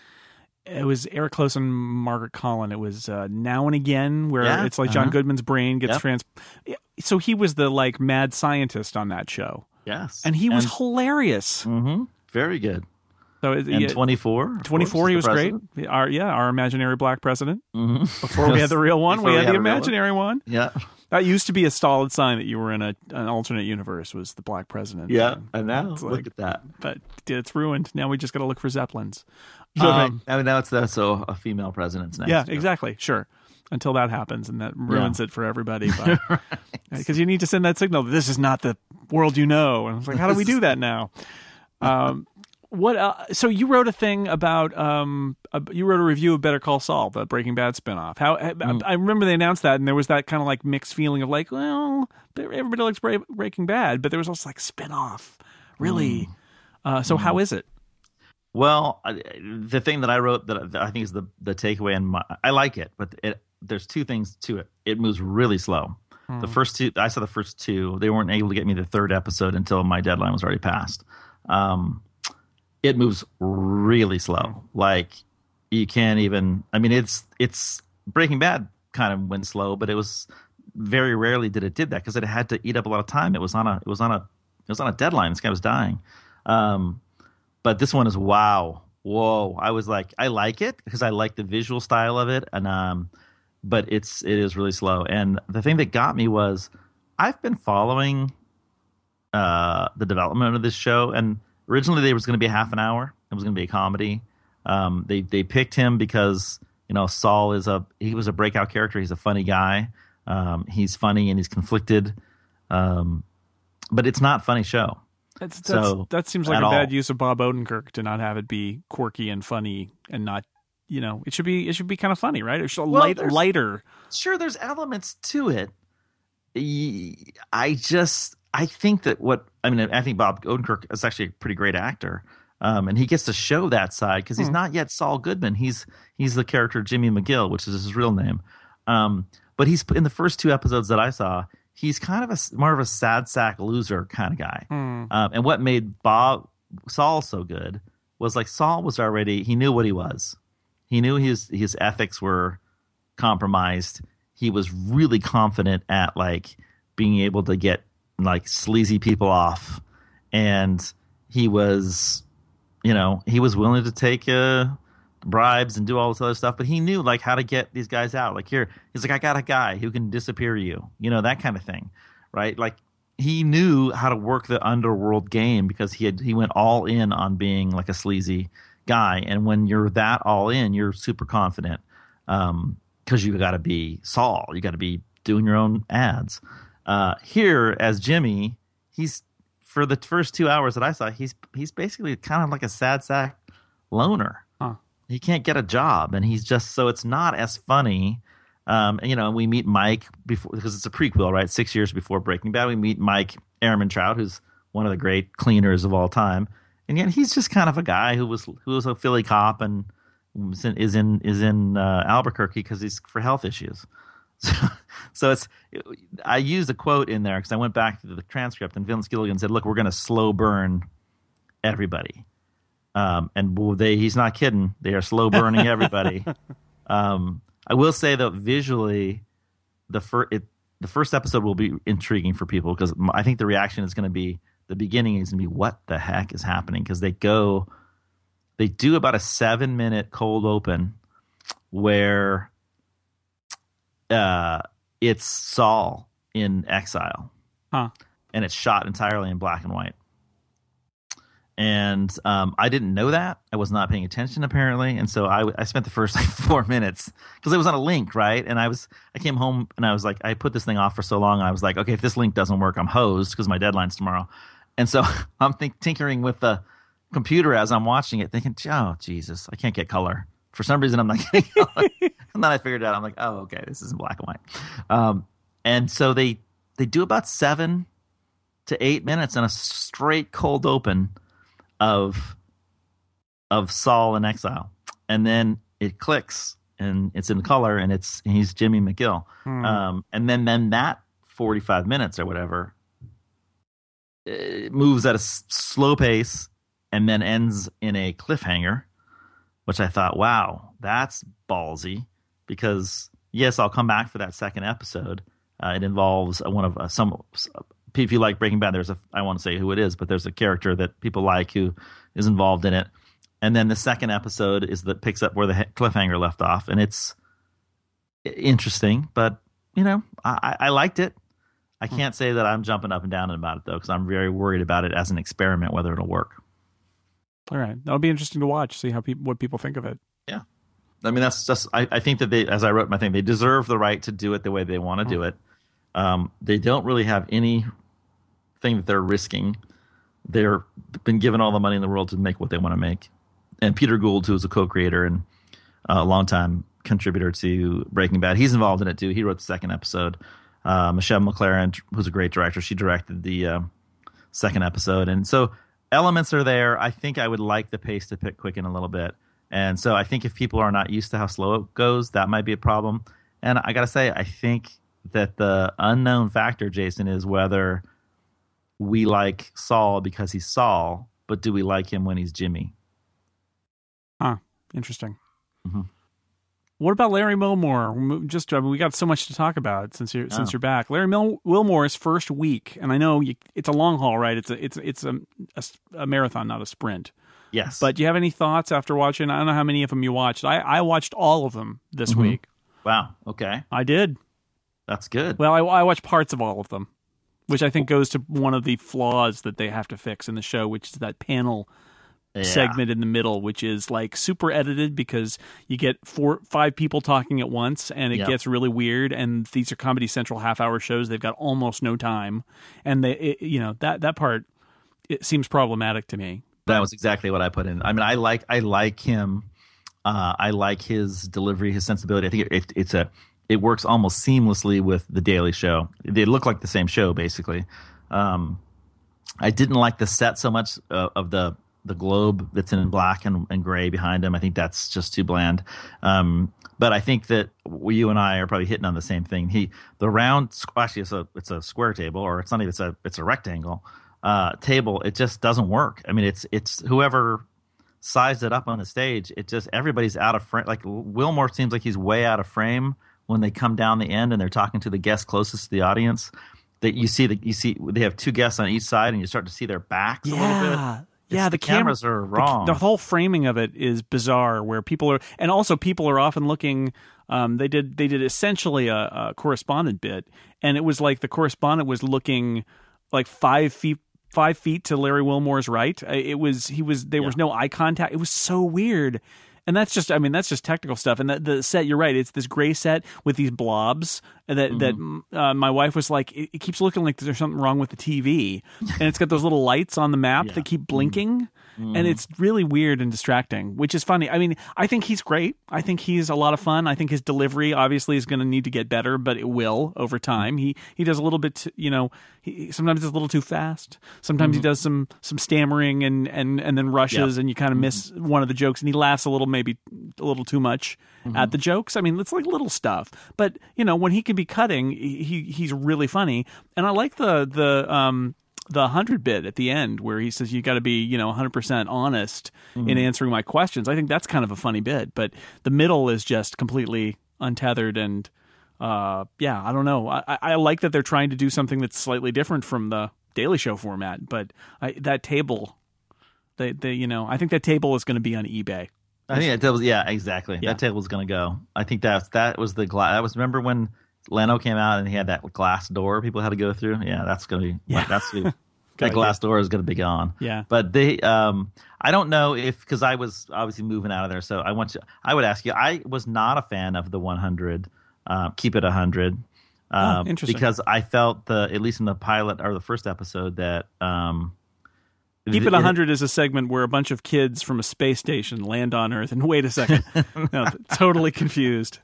it was Eric Close and Margaret Collin. It was uh, Now and Again, where Yeah, it's like John uh-huh. Goodman's brain gets Yep. trans. So he was the like mad scientist on that show, Yes, and he was hilarious. hmm very good. So it, And yeah, twenty-four, twenty-four, he was great. Our yeah, our imaginary black president. Mm-hmm. Before we had the real one, Before we we had had the a real one. imaginary one. Yeah, That used to be a solid sign that you were in a an alternate universe. Was the black president? yeah. And now It's look like- at that. But it's ruined. Now we just got to look for zeppelins. So, Um, I mean, now it's that. So a female president's next. Yeah, exactly. Sure. Until that happens, and that ruins Yeah. it for everybody. Because you need to send that signal that this is not the world you know. And it's like, how do we do that now? Um, what? Uh, so you wrote a thing about um, uh, you wrote a review of Better Call Saul, the Breaking Bad spinoff. How I, I remember they announced that, and there was that kind of like mixed feeling of like, well, everybody likes Bra- Breaking Bad, but there was also like spinoff, really. Uh, so how is it? Well, I- the thing that I wrote that I think is the the takeaway, and my, I like it, but it, there's two things to it. It moves really slow. The first two, I saw the first two. They weren't able to get me the third episode until my deadline was already passed. Um, it moves really slow. Like you can't even. I mean, it's it's Breaking Bad kind of went slow, but it was very rarely did it did that because it had to eat up a lot of time. It was on a it was on a it was on a deadline. This guy was dying. Um, But this one is wow, whoa! I was like, I like it because I like the visual style of it, and um, but it's it is really slow. And the thing that got me was I've been following uh the development of this show, and originally there was going to be half an hour. It was going to be a comedy. Um, they they picked him because you know Saul is a he was a breakout character. He's a funny guy. Um, he's funny and he's conflicted, um, but it's not a funny show. That's, that's, so that seems like a all. bad use of Bob Odenkirk to not have it be quirky and funny and not, you know, it should be it should be kind of funny, right? It should Well, light, lighter. Sure, there's elements to it. I just I think that what I mean I think Bob Odenkirk is actually a pretty great actor, um, and he gets to show that side because he's hmm. not yet Saul Goodman. He's he's the character Jimmy McGill, which is his real name. Um, but he's in the first two episodes that I saw. He's kind of a more of a sad sack loser kind of guy. Hmm. Um, and what made Bob Saul so good was like Saul was already he knew what he was. He knew his his ethics were compromised. He was really confident at like being able to get like sleazy people off, and he was, you know, he was willing to take uh, bribes and do all this other stuff. But he knew like how to get these guys out. Like here, he's like, I got a guy who can disappear you, you know, that kind of thing, right? Like he knew how to work the underworld game because he had he went all in on being like a sleazy guy. And when you're that all in, you're super confident. Um, because you got to be Saul, you got to be doing your own ads. Uh, here as Jimmy, he's for the first two hours that I saw, he's he's basically kind of like a sad sack loner. Huh. He can't get a job, and he's just so it's not as funny. Um, and, you know, we meet Mike before because it's a prequel, right? Six years before Breaking Bad, we meet Mike Ehrmantraut, who's one of the great cleaners of all time, and yet he's just kind of a guy who was who was a Philly cop and is in is in uh, Albuquerque because he's for health issues. So, so it's I used a quote in there because I went back to the transcript and Vince Gilligan said, "Look, we're going to slow burn everybody," um, and they he's not kidding. They are slow burning everybody. um, I will say that visually, the first it, the first episode will be intriguing for people because I think the reaction is going to be the beginning is going to be what the heck is happening because they go. They do about a seven minute cold open where uh, it's Saul in exile. Huh. And it's shot entirely in black and white. And um, I didn't know that. I was not paying attention apparently. And so I, I spent the first like four minutes because it was on a link, right? And I was I came home and I was like, I put this thing off for so long. And I was like, okay, if this link doesn't work, I'm hosed because my deadline's tomorrow. And so I'm think, tinkering with the computer as I'm watching it thinking, oh Jesus, I can't get color for some reason. I'm not getting color. And then I figured out I'm like, oh okay, this is in black and white. Um, and so they they do about seven to eight minutes in a straight cold open of of Saul in exile, and then it clicks and it's in color and it's he's Jimmy McGill. Hmm. Um, and then then that forty-five minutes or whatever it moves at a s- slow pace. And then ends in a cliffhanger, which I thought, wow, that's ballsy. Because yes, I'll come back for that second episode. Uh, it involves one of uh, some. If you like Breaking Bad, there's a. I won't say who it is, but there's a character that people like who is involved in it. And then the second episode is that picks up where the cliffhanger left off, and it's interesting. But you know, I, I liked it. I can't say that I'm jumping up and down about it though, because I'm very worried about it as an experiment whether it'll work. All right, that'll be interesting to watch. See how people what people think of it. Yeah, I mean that's just. I, I think that they, as I wrote my thing, they deserve the right to do it the way they want to do it. Um, they don't really have anything that they're risking. They're been given all the money in the world to make what they want to make. And Peter Gould, who is a co-creator and a longtime contributor to Breaking Bad, he's involved in it too. He wrote the second episode. Uh, Michelle McLaren, who's a great director, she directed the uh, second episode, and so. Elements are there. I think I would like the pace to pick quicken a little bit. And so I think if people are not used to how slow it goes, that might be a problem. And I got to say, I think that the unknown factor, Jason, is whether we like Saul because he's Saul, but do we like him when he's Jimmy? Huh. Interesting. Mm-hmm. What about Larry Wilmore? Just I mean, we got so much to talk about since you're oh. since you're back. Larry Mil- Wilmore's first week, and I know you, it's a long haul, right? It's a it's it's a, a, a marathon, not a sprint. Yes. But do you have any thoughts after watching? I don't know how many of them you watched. I, I watched all of them this mm-hmm. week. Wow. Okay. I did. That's good. Well, I, I watched parts of all of them, which I think goes to one of the flaws that they have to fix in the show, which is that panel Yeah. segment in the middle, which is like super edited because you get four, five people talking at once, and it Yep. gets really weird. And these are Comedy Central half-hour shows; they've got almost no time, and they, it, you know, that that part it seems problematic to me. That was exactly what I put in. I mean, I like I like him. Uh, I like his delivery, his sensibility. I think it, it, it's a it works almost seamlessly with The Daily Show. They look like the same show, basically. Um, I didn't like the set so much uh, of the the globe that's in black and, and gray behind him. I think that's just too bland. Um, but I think that we, you and I are probably hitting on the same thing. He the round actually it's a it's a square table, or it's not even it's a it's a rectangle uh, table. It just doesn't work. I mean, it's it's whoever sized it up on the stage. It just everybody's out of frame. Like Wilmore seems like he's way out of frame when they come down the end and they're talking to the guest closest to the audience. That you see that you see they have two guests on each side, and you start to see their backs Yeah. a little bit. Yeah, It's- the, the cameras camera, are wrong. The, the whole framing of it is bizarre, where people are, and also people are often looking. Um, they did they did essentially a, a correspondent bit, and it was like the correspondent was looking like five feet five feet to Larry Wilmore's right. It was he was there was no eye contact. It was so weird. And that's just, I mean, that's just technical stuff. And the, the set, you're right, it's this gray set with these blobs that Mm-hmm. that uh, my wife was like, it, it keeps looking like there's something wrong with the T V. And it's got those little lights on the map Yeah. that keep blinking. And it's really weird and distracting, which is funny. I mean, I think he's great. I think he's a lot of fun. I think his delivery obviously is going to need to get better, but it will over time. He he does a little bit, t- you know, he sometimes does a little too fast. Sometimes he does some some stammering and and and then rushes, Yep. and you kind of miss one of the jokes, and he laughs a little, maybe a little too much at the jokes. I mean, it's like little stuff, but you know, when he can be cutting, he he's really funny, and I like the the um. the hundred bit at the end where he says you got to be, you know, one hundred percent honest in answering my questions. I think that's kind of a funny bit, but the middle is just completely untethered. And uh, yeah, I don't know. I, I like that they're trying to do something that's slightly different from the Daily Show format, but I, that table, they, they, you know, I think that table is going to be on eBay. I think that table, yeah, exactly. Yeah. That table's going to go. I think that's that was the glass. That was remember when Leno came out and he had that glass door people had to go through. Yeah, that's going to be. Yeah. That's the, Good that idea. glass door is going to be gone. Yeah. But they, um, I don't know if because I was obviously moving out of there, so I want to. I would ask you. I was not a fan of the one hundred. Uh, keep it one hundred. Um, Oh, interesting. Because I felt the at least in the pilot or the first episode that. Um, Keep It one hundred is a segment where a bunch of kids from a space station land on Earth and wait a second. No, totally confused.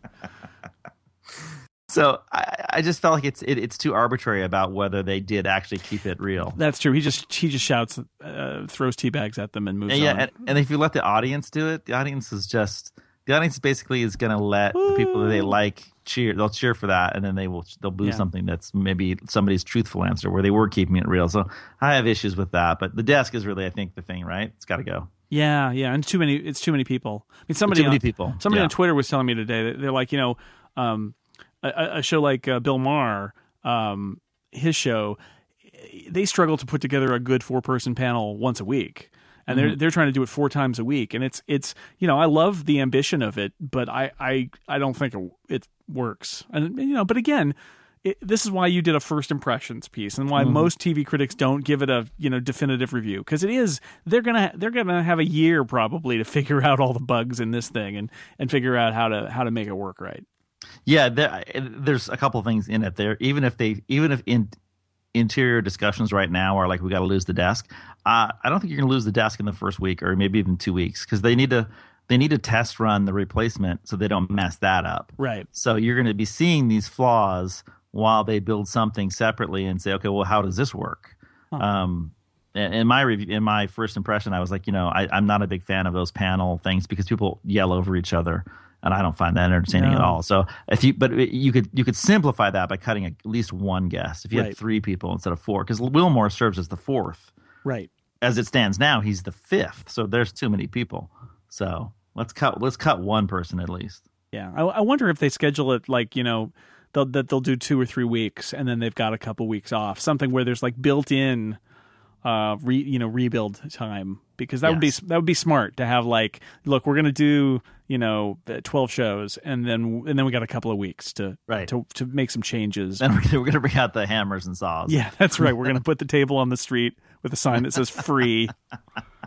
So I, I just felt like it's it, it's too arbitrary about whether they did actually keep it real. That's true. He just he just shouts, uh, throws tea bags at them, and moves And yeah, on. and, and if you let the audience do it, the audience is just the audience basically is going to let the people that they like cheer. They'll cheer for that, and then they will they'll boo Yeah. something that's maybe somebody's truthful answer where they were keeping it real. So I have issues with that, but the desk is really I think the thing, right? It's got to go. Yeah, yeah, and too many. It's too many people. I mean, somebody Too many on, people, Somebody yeah. on Twitter was telling me today that they're like, you know, um, a, a show like uh, Bill Maher, um, his show, they struggle to put together a good four person panel once a week. And they're they're trying to do it four times a week, and it's it's you know I love the ambition of it, but I I, I don't think it, it works. And you know, but again, it, this is why you did a first impressions piece, and why most T V critics don't give it a you know definitive review, because it is they're gonna they're gonna have a year probably to figure out all the bugs in this thing and and figure out how to how to make it work right. Yeah, there, there's a couple of things in it there. Even if they, even if in interior discussions right now are like we got to lose the desk, uh, I don't think you're going to lose the desk in the first week or maybe even two weeks because they need to they need to test run the replacement so they don't mess that up. Right. So you're going to be seeing these flaws while they build something separately and say, okay, well, how does this work? Huh. Um, in in my review, in my first impression, I was like, you know, I, I'm not a big fan of those panel things because people yell over each other. And I don't find that entertaining No. at all. So if you, but you could you could simplify that by cutting at least one guest. If you Right. had three people instead of four, because Wilmore serves as the fourth. Right. As it stands now, he's the fifth. So there's too many people. So let's cut let's cut one person at least. Yeah, I, I wonder if they schedule it like you know they'll, that they'll do two or three weeks and then they've got a couple weeks off, something where there's like built-in, uh, re, you know, rebuild time, because that would be Yes. that would be smart to have like, look, we're gonna do you know twelve shows and then and then we got a couple of weeks to Right. to to make some changes. Then we're gonna, we're gonna bring out the hammers and saws. Yeah, that's right. We're gonna put the table on the street with a sign that says "free."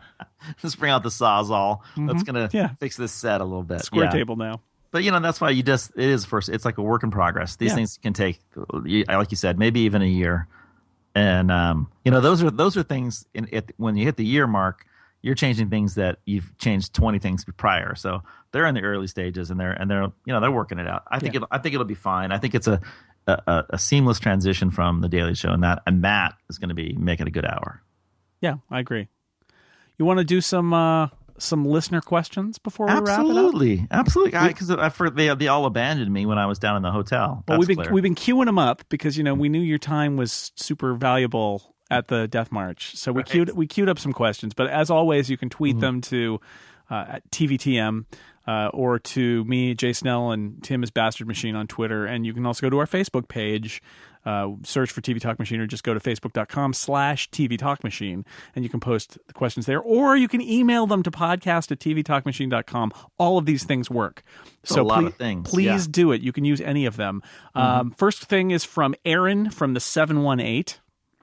Just bring out the Sawzall. Mm-hmm. That's gonna yeah. fix this set a little bit. Square yeah. table now. But you know that's why you just it is first. It's like a work in progress. These yeah. things can take, like you said, maybe even a year. And um, you know those are those are things. In, it, when you hit the year mark, you're changing things that you've changed twenty things prior. So they're in the early stages, and they're and they're you know they're working it out. I think yeah. it I think it'll be fine. I think it's a a, a seamless transition from the Daily Show, and that and that is going to be making a good hour. Yeah, I agree. You want to do some uh, some listener questions before we absolutely. wrap it up? Absolutely, because I, I they they all abandoned me when I was down in the hotel. Well, That's we've been clear. we've been queuing them up because you know we knew your time was super valuable at the Death March, so we right. queued we queued up some questions. But as always, you can tweet mm-hmm. them to uh, at T V T M uh, or to me, Jay Snell, and Tim is Bastard Machine on Twitter, and you can also go to our Facebook page. Uh, search for T V Talk Machine or just go to facebook.com slash TV Talk Machine and you can post the questions there, or you can email them to podcast at tvtalkmachine dot com. All of these things work. So a lot please, of things. Please yeah. do it. You can use any of them. Mm-hmm. Um, first thing is from Aaron from the seven one eight.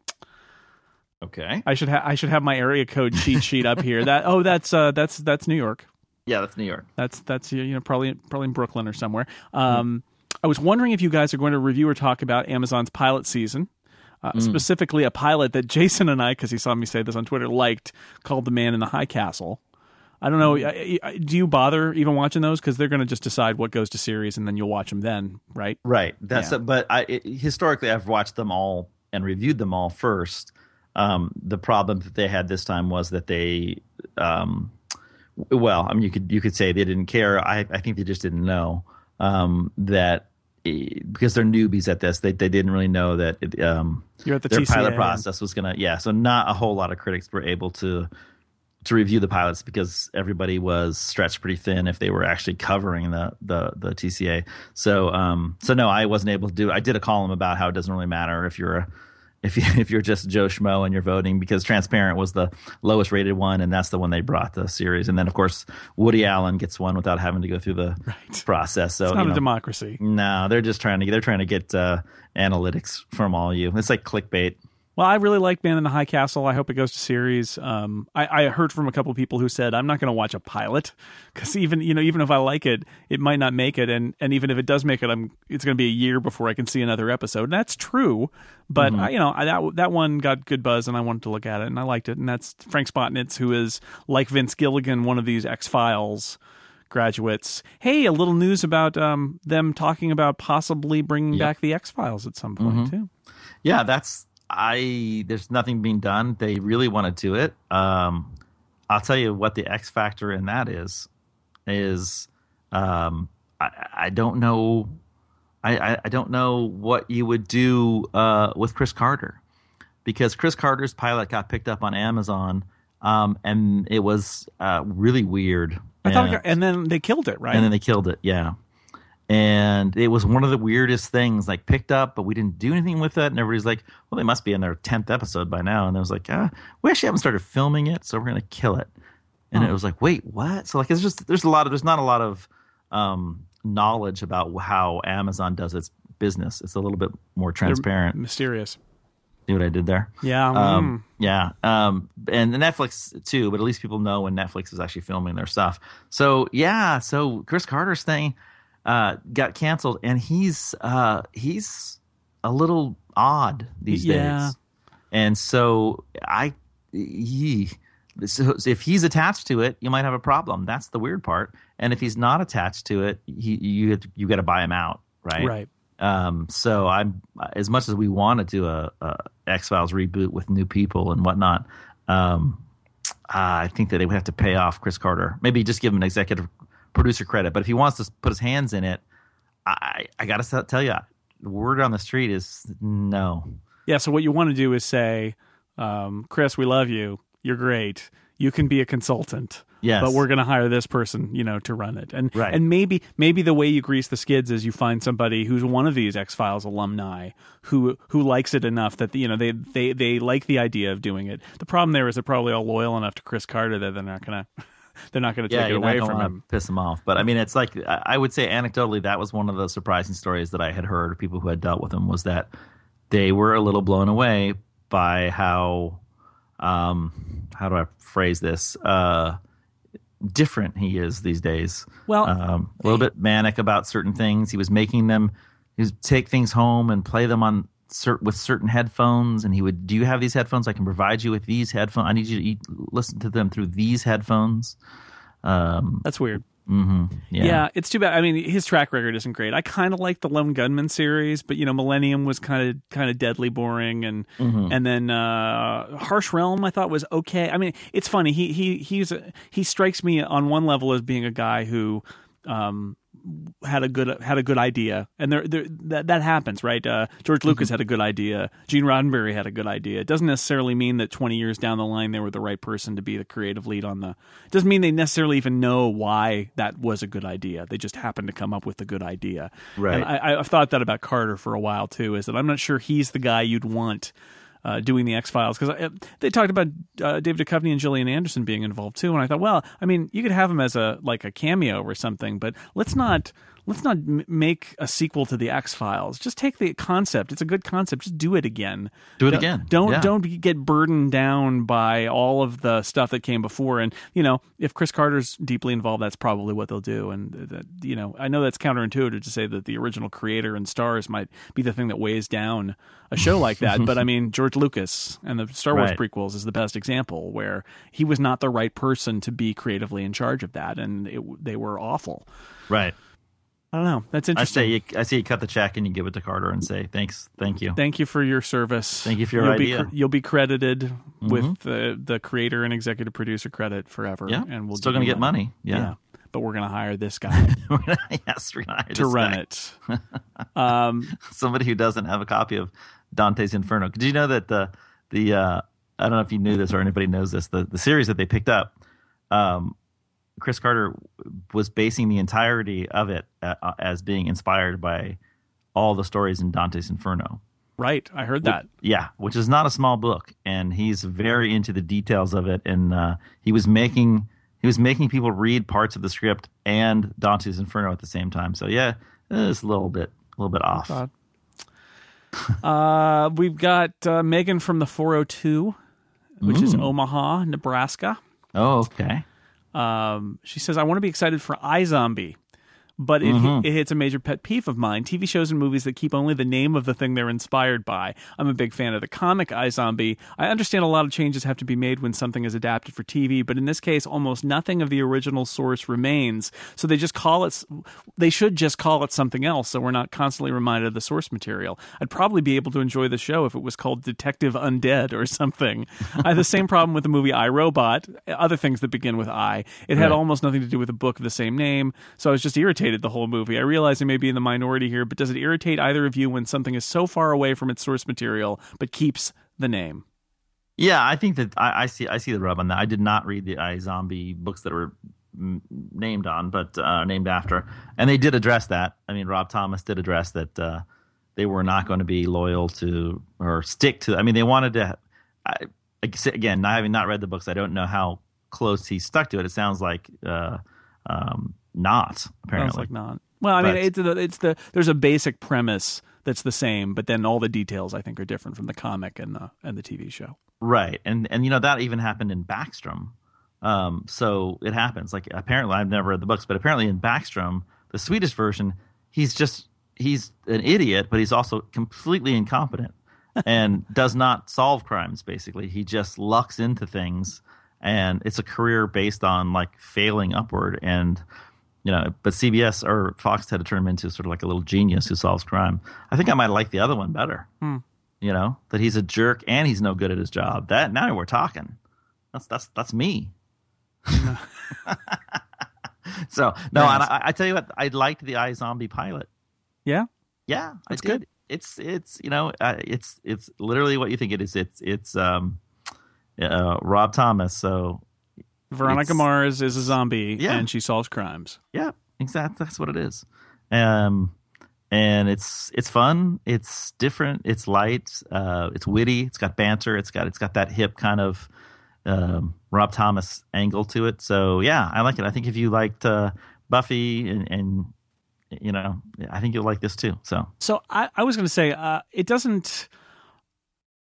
Okay. I should have I should have my area code cheat sheet up here. That oh that's uh that's that's New York. Yeah, that's New York. That's that's you know probably probably in Brooklyn or somewhere. Um, mm. I was wondering if you guys are going to review or talk about Amazon's pilot season, uh, mm. specifically a pilot that Jason and I, because he saw me say this on Twitter, liked, called The Man in the High Castle. I don't know. Mm. Do you bother even watching those? Because they're going to just decide what goes to series, and then you'll watch them then, right? Right. That's yeah. a, but I it, historically I've watched them all and reviewed them all first. Um, the problem that they had this time was that they, um, well, I mean, you could you could say they didn't care. I I think they just didn't know. Um, that because they're newbies at this, they they didn't really know that it, um, You're at the their T C A pilot process was gonna yeah. So not a whole lot of critics were able to to review the pilots because everybody was stretched pretty thin if they were actually covering the the the T C A. So um so no, I wasn't able to do. I did a column about how it doesn't really matter if you're a If you, if you're just Joe Schmo and you're voting, because Transparent was the lowest rated one, and that's the one they brought the series. And then, of course, Woody Allen gets one without having to go through the right. process. So it's not you know, a democracy. No, they're just trying to they're trying to get uh, analytics from all you. It's like clickbait. Well, I really like Man in the High Castle. I hope it goes to series. Um, I, I heard from a couple of people who said I'm not going to watch a pilot because even you know even if I like it, it might not make it, and, and even if it does make it, I'm it's going to be a year before I can see another episode. And that's true, but mm-hmm. I, you know I, that that one got good buzz, and I wanted to look at it, and I liked it. And that's Frank Spotnitz, who is like Vince Gilligan, one of these X-Files graduates. Hey, a little news about um, them talking about possibly bringing yep. back the X-Files at some point mm-hmm. too. Yeah, that's. I there's nothing being done. They really want to do it. Um, I'll tell you what the X factor in that is. Is um, I, I don't know. I, I don't know what you would do uh, with Chris Carter, because Chris Carter's pilot got picked up on Amazon, um, and it was uh, really weird. I and, thought, it got, and then they killed it, right? And then they killed it. Yeah. And it was one of the weirdest things, like picked up, but we didn't do anything with it. And everybody's like, well, they must be in their tenth episode by now. And I was like, ah, we actually haven't started filming it, so we're going to kill it. And oh. it was like, wait, what? So like, it's just, there's a lot of, there's not a lot of um, knowledge about how Amazon does its business. It's a little bit more transparent. They're mysterious. See what I did there? Yeah. Um, mm. Yeah. Um, and the Netflix too, but at least people know when Netflix is actually filming their stuff. So yeah. So Chris Carter's thing, Uh, got canceled, and he's uh, he's a little odd these yeah. days, and so I he so if he's attached to it, you might have a problem. That's the weird part. And if he's not attached to it, he you you got to buy him out, right? Right. Um, so I'm as much as we want to do a, a X-Files reboot with new people and whatnot. Um, uh, I think that they would have to pay off Chris Carter. Maybe just give him an executive producer credit, but if he wants to put his hands in it, I I gotta tell you, the word on the street is no. Yeah. So what you want to do is say, um, Chris, we love you. You're great. You can be a consultant. Yes. But we're going to hire this person, you know, to run it. And right. and maybe maybe the way you grease the skids is you find somebody who's one of these X-Files alumni who who likes it enough that you know they they they like the idea of doing it. The problem there is they're probably all loyal enough to Chris Carter that they're not going to. They're not going to yeah, take it away from him. Piss him off. But I mean, it's like I would say anecdotally, that was one of the surprising stories that I had heard of people who had dealt with him, was that they were a little blown away by how um, how do I phrase this? Uh, different he is these days. Well, um, a little bit manic about certain things. He was making them. He would take things home and play them on cert, with certain headphones. And he would, do you have these headphones? I can provide you with these headphones. I need you to eat, listen to them through these headphones. Um, That's weird. Mm-hmm. Yeah. yeah, it's too bad. I mean, his track record isn't great. I kind of like the Lone Gunman series, but you know, Millennium was kind of kind of deadly boring, and mm-hmm. and then uh, Harsh Realm I thought was okay. I mean, it's funny. He he he's a, he strikes me on one level as being a guy who. Um, had a good had a good idea, and there, there that that happens, right? Uh, George Lucas mm-hmm. had a good idea. Gene Roddenberry had a good idea. It doesn't necessarily mean that twenty years down the line they were the right person to be the creative lead on the. It doesn't mean they necessarily even know why that was a good idea. They just happened to come up with the good idea. Right. And I, I've thought that about Carter for a while too. Is that I'm not sure he's the guy you'd want. Uh, doing the X-Files, because they talked about uh, David Duchovny and Gillian Anderson being involved too, and I thought, well, I mean, you could have him as a like a cameo or something, but let's not let's not m- make a sequel to the X-Files. Just take the concept; it's a good concept. Just do it again. Do it don't, again. Don't yeah. don't get burdened down by all of the stuff that came before. And you know, if Chris Carter's deeply involved, that's probably what they'll do. And that, you know, I know that's counterintuitive to say that the original creator and stars might be the thing that weighs down a show like that, but I mean, George Lucas and the Star Wars right. prequels is the best example where he was not the right person to be creatively in charge of that, and it, they were awful. Right. I don't know. That's interesting. I say you, I say you cut the check and you give it to Carter and say thanks, thank you, thank you for your service. Thank you for your you'll idea. Be, you'll be credited mm-hmm. with the the creator and executive producer credit forever. Yeah, and we'll still going to get money. money. Yeah. yeah, but we're going to hire this guy. yes, we're gonna hire to this run guy. it. um, Somebody who doesn't have a copy of Dante's Inferno. Did you know that the the uh, I don't know if you knew this or anybody knows this. The the series that they picked up, um, Chris Carter was basing the entirety of it uh, as being inspired by all the stories in Dante's Inferno. Right, I heard that. Yeah, which is not a small book, and he's very into the details of it. And uh, he was making he was making people read parts of the script and Dante's Inferno at the same time. So yeah, it's a little bit a little bit off. God. uh, we've got uh, Megan from the four oh two, which mm. is Omaha, Nebraska. Oh, okay. Um, she says, I want to be excited for iZombie, but it, Mm-hmm. it hits a major pet peeve of mine. T V shows and movies that keep only the name of the thing they're inspired by. I'm a big fan of the comic iZombie. I understand a lot of changes have to be made when something is adapted for T V, but in this case, almost nothing of the original source remains. So they just call it, they should just call it something else so we're not constantly reminded of the source material. I'd probably be able to enjoy the show if it was called Detective Undead or something. I have the same problem with the movie iRobot, other things that begin with I. It had Right. almost nothing to do with a book of the same name, so I was just irritated the whole movie. I realize I may be in the minority here, but does it irritate either of you when something is so far away from its source material but keeps the name? Yeah, I think that I, I see I see the rub on that. I did not read the iZombie books that were m- named on, but uh, named after, and they did address that. I mean, Rob Thomas did address that uh, they were not going to be loyal to or stick to. I mean, they wanted to. I, again, not having not read the books, I don't know how close he stuck to it. It sounds like uh, um, not apparently. Sounds like not. Well, I mean, But- it's the, it's the there's a basic premise that's the same, but then all the details I think are different from the comic and the and the T V show. Right, and and you know that even happened in Backstrom. Um, so it happens. Like apparently, I've never read the books, but apparently in Backstrom, the Swedish version, he's just he's an idiot, but he's also completely incompetent and does not solve crimes. Basically, he just lucks into things, and it's a career based on like failing upward. And you know, but C B S or Fox had to turn him into sort of like a little genius who solves crime. I think I might like the other one better. Hmm. You know, that he's a jerk and he's no good at his job. That now we're talking. That's that's that's me. so no, Nice. and I, I tell you what, I liked the iZombie pilot. Yeah, Yeah, That's I did. good. It's it's you know uh, it's it's literally what you think it is. It's it's um, uh, Rob Thomas. So Veronica It's- Mars is a zombie, Yeah. and she solves crimes. yeah, exactly. That's what it is. Um, and it's it's fun. It's different. It's light. Uh, it's witty. It's got banter. It's got it's got that hip kind of um, Rob Thomas angle to it. So yeah, I like it. I think if you liked uh, Buffy and, and you know, I think you'll like this too. So So I, I was going to say uh, it doesn't.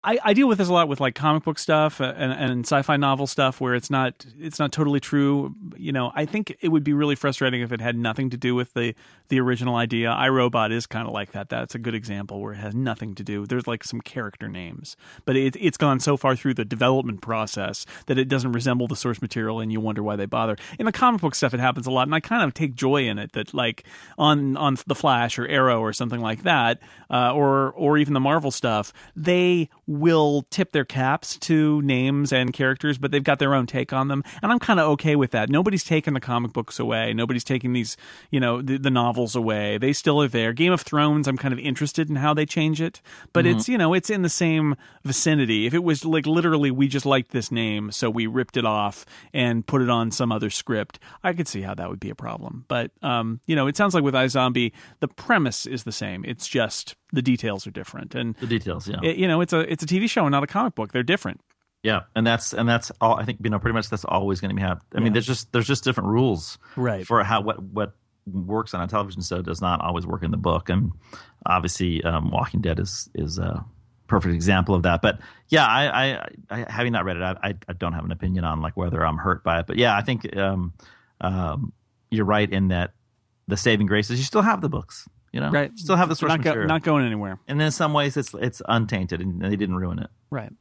I, I deal with this a lot with like comic book stuff and, and sci-fi novel stuff where it's not it's not totally true. You know, I think it would be really frustrating if it had nothing to do with the the original idea. iRobot is kind of like that. That's a good example where it has nothing to do. There's like some character names, but it, it's gone so far through the development process that it doesn't resemble the source material, and you wonder why they bother. In the comic book stuff, it happens a lot, and I kind of take joy in it. That like on on the Flash or Arrow or something like that, uh, or or even the Marvel stuff, they will tip their caps to names and characters, but they've got their own take on them, and I'm kind of okay with that. Nobody's taking the comic books away. Nobody's taking these, you know, the, the novels away. They still are there. Game of Thrones, I'm kind of interested in how they change it, but mm-hmm. it's, you know, it's in the same vicinity. If it was like literally we just liked this name, so we ripped it off and put it on some other script, I could see how that would be a problem. But, um, you know, it sounds like with iZombie, the premise is the same. It's just the details are different, and the details, yeah. It, you know, it's a it's a T V show and not a comic book. They're different. Yeah, and that's and that's all. I think you know pretty much that's always going to be happening. I yeah. mean, there's just there's just different rules, right, for how what what works on a television show does not always work in the book, and obviously, um, Walking Dead is is a perfect example of that. But yeah, I, I, I having not read it, I, I don't have an opinion on like whether I'm hurt by it. But yeah, I think um, um, you're right in that the saving grace is you still have the books. You know, right? Still have the source not material, go, not going anywhere. And in some ways, it's it's untainted, and they didn't ruin it. Right.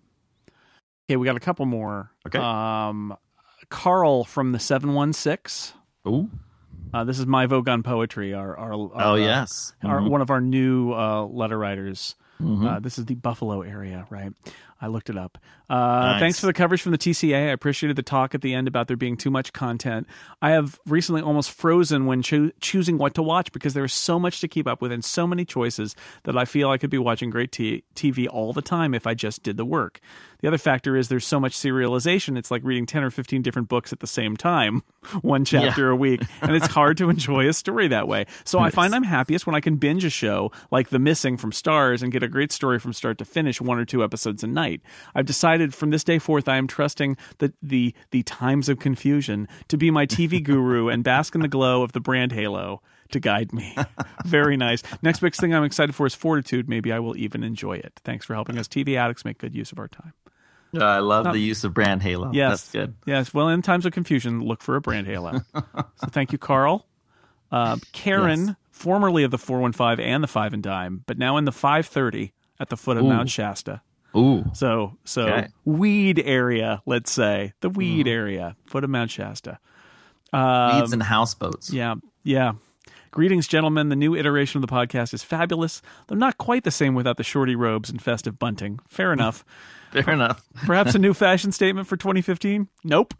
Okay, we got a couple more. Okay. Um, Carl from the seven one six. Ooh. Uh, this is My Vogue on Poetry. Our, our, our oh uh, yes, our, mm-hmm. one of our new uh, letter writers. Mm-hmm. Uh, this is the Buffalo area, right? I looked it up. Uh, nice. Thanks for the coverage from the T C A. I appreciated the talk at the end about there being too much content. I have recently almost frozen when cho- choosing what to watch because there is so much to keep up with and so many choices that I feel I could be watching great t- TV all the time if I just did the work. The other factor is there's so much serialization. It's like reading ten or fifteen different books at the same time, one chapter yeah. a week, and it's hard to enjoy a story that way. So I find I'm happiest when I can binge a show like The Missing from Starz and get a great story from start to finish, one or two episodes a night. I've decided from this day forth I am trusting the, the, the times of confusion to be my T V guru and bask in the glow of the brand halo to guide me. Very nice. Next big thing I'm excited for is Fortitude. Maybe I will even enjoy it. Thanks for helping us T V addicts make good use of our time. Uh, I love oh. the use of brand halo. Yes. That's good. Yes. Well, in times of confusion, look for a brand halo. So thank you, Carl. Uh, Karen, yes. formerly of the four one five and the Five and Dime, but now in the five thirty at the foot of Ooh. Mount Shasta. Ooh. So, so okay. weed area, let's say. The weed mm. area, foot of Mount Shasta. Um, Weeds and houseboats. Yeah, yeah. Greetings, gentlemen. The new iteration of the podcast is fabulous, though not quite the same without the shorty robes and festive bunting. Fair enough. Fair enough. Perhaps a new fashion statement for twenty fifteen? Nope.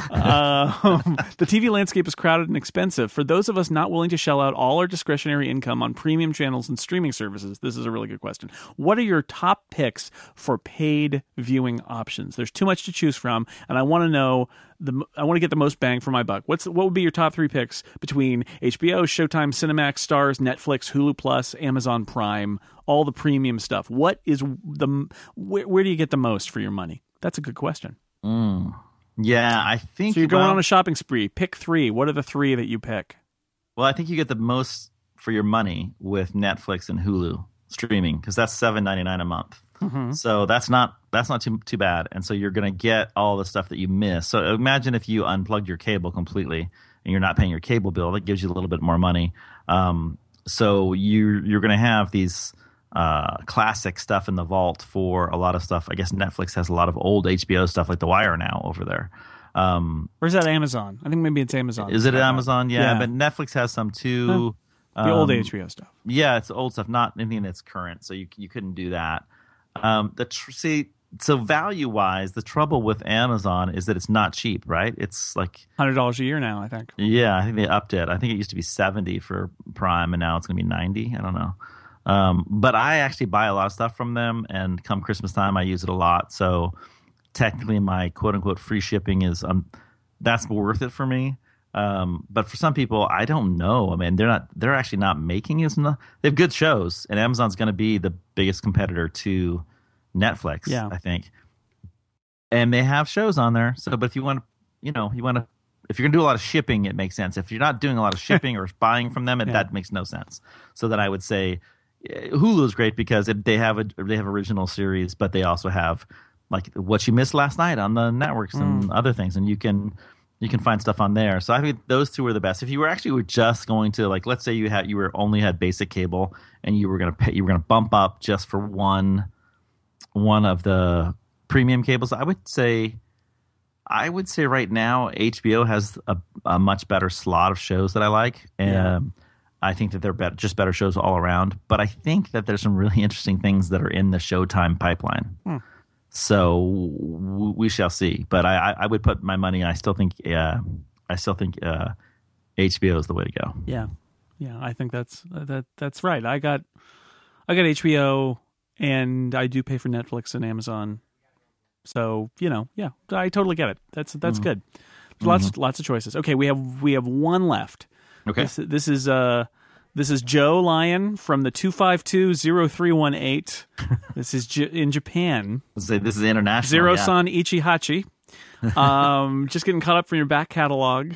Uh, the T V landscape is crowded and expensive. For those of us not willing to shell out all our discretionary income on premium channels and streaming services, this is a really good question. What are your top picks for paid viewing options? There's too much to choose from, and I want to know the. I want to get the most bang for my buck. What's what would be your top three picks between H B O, Showtime, Cinemax, Stars, Netflix, Hulu Plus, Amazon Prime, all the premium stuff? What is the where, where do you get the most for your money? That's a good question. Mm. Yeah, I think... So you're going well, on a shopping spree. Pick three. What are the three that you pick? Well, I think you get the most for your money with Netflix and Hulu streaming because that's seven ninety-nine a month. Mm-hmm. So that's not that's not too too bad. And so you're going to get all the stuff that you miss. So imagine if you unplugged your cable completely and you're not paying your cable bill. That gives you a little bit more money. Um, so you you're going to have these... uh classic stuff in the vault for a lot of stuff. I guess Netflix has a lot of old H B O stuff like The Wire now over there. Um Where's that Amazon? I think maybe it's Amazon. Is it Amazon? Yeah, yeah, but Netflix has some too. Huh. The um, old H B O stuff. Yeah, it's old stuff, not anything that's current. So you you couldn't do that. Um the tr- see so value wise, the trouble with Amazon is that it's not cheap, right? It's like one hundred dollars a year now, I think. Yeah, I think they upped it. I think it used to be seventy for Prime and now it's going to be ninety. I don't know. Um, but I actually buy a lot of stuff from them, and come Christmas time, I use it a lot. So technically, my quote unquote free shipping is um, that's worth it for me. Um, but for some people, I don't know. I mean, they're not. They're actually not making as enough. They have good shows, and Amazon's going to be the biggest competitor to Netflix. Yeah. I think, and they have shows on there. So, but if you want to, you know, you want to. If you're going to do a lot of shipping, it makes sense. If you're not doing a lot of shipping or buying from them, it, yeah. that makes no sense. So then I would say Hulu is great because it, they have a they have original series, but they also have like what you missed last night on the networks and Mm. other things, and you can you can find stuff on there. So I think those two are the best. If you were actually were just going to like, let's say you had you were only had basic cable and you were gonna pay, you were gonna bump up just for one one of the premium cables, I would say. I would say right now H B O has a, a much better slot of shows that I like, and Yeah. I think that they're better, just better shows all around. But I think that there's some really interesting things that are in the Showtime pipeline. Hmm. So w- we shall see. But I, I, I would put my money. I still think uh, I still think uh, H B O is the way to go. Yeah, yeah, I think that's that that's right. I got I got H B O, and I do pay for Netflix and Amazon. So you know, yeah, I totally get it. That's that's Mm-hmm. good. Lots lots of choices. Okay, we have we have one left. Okay. This, this is uh this is Joe Lyon from the two five two zero three one eight. This is J- in Japan. Let's say this is international. Zero yeah. San Ichihachi. Um, just getting caught up from your back catalog.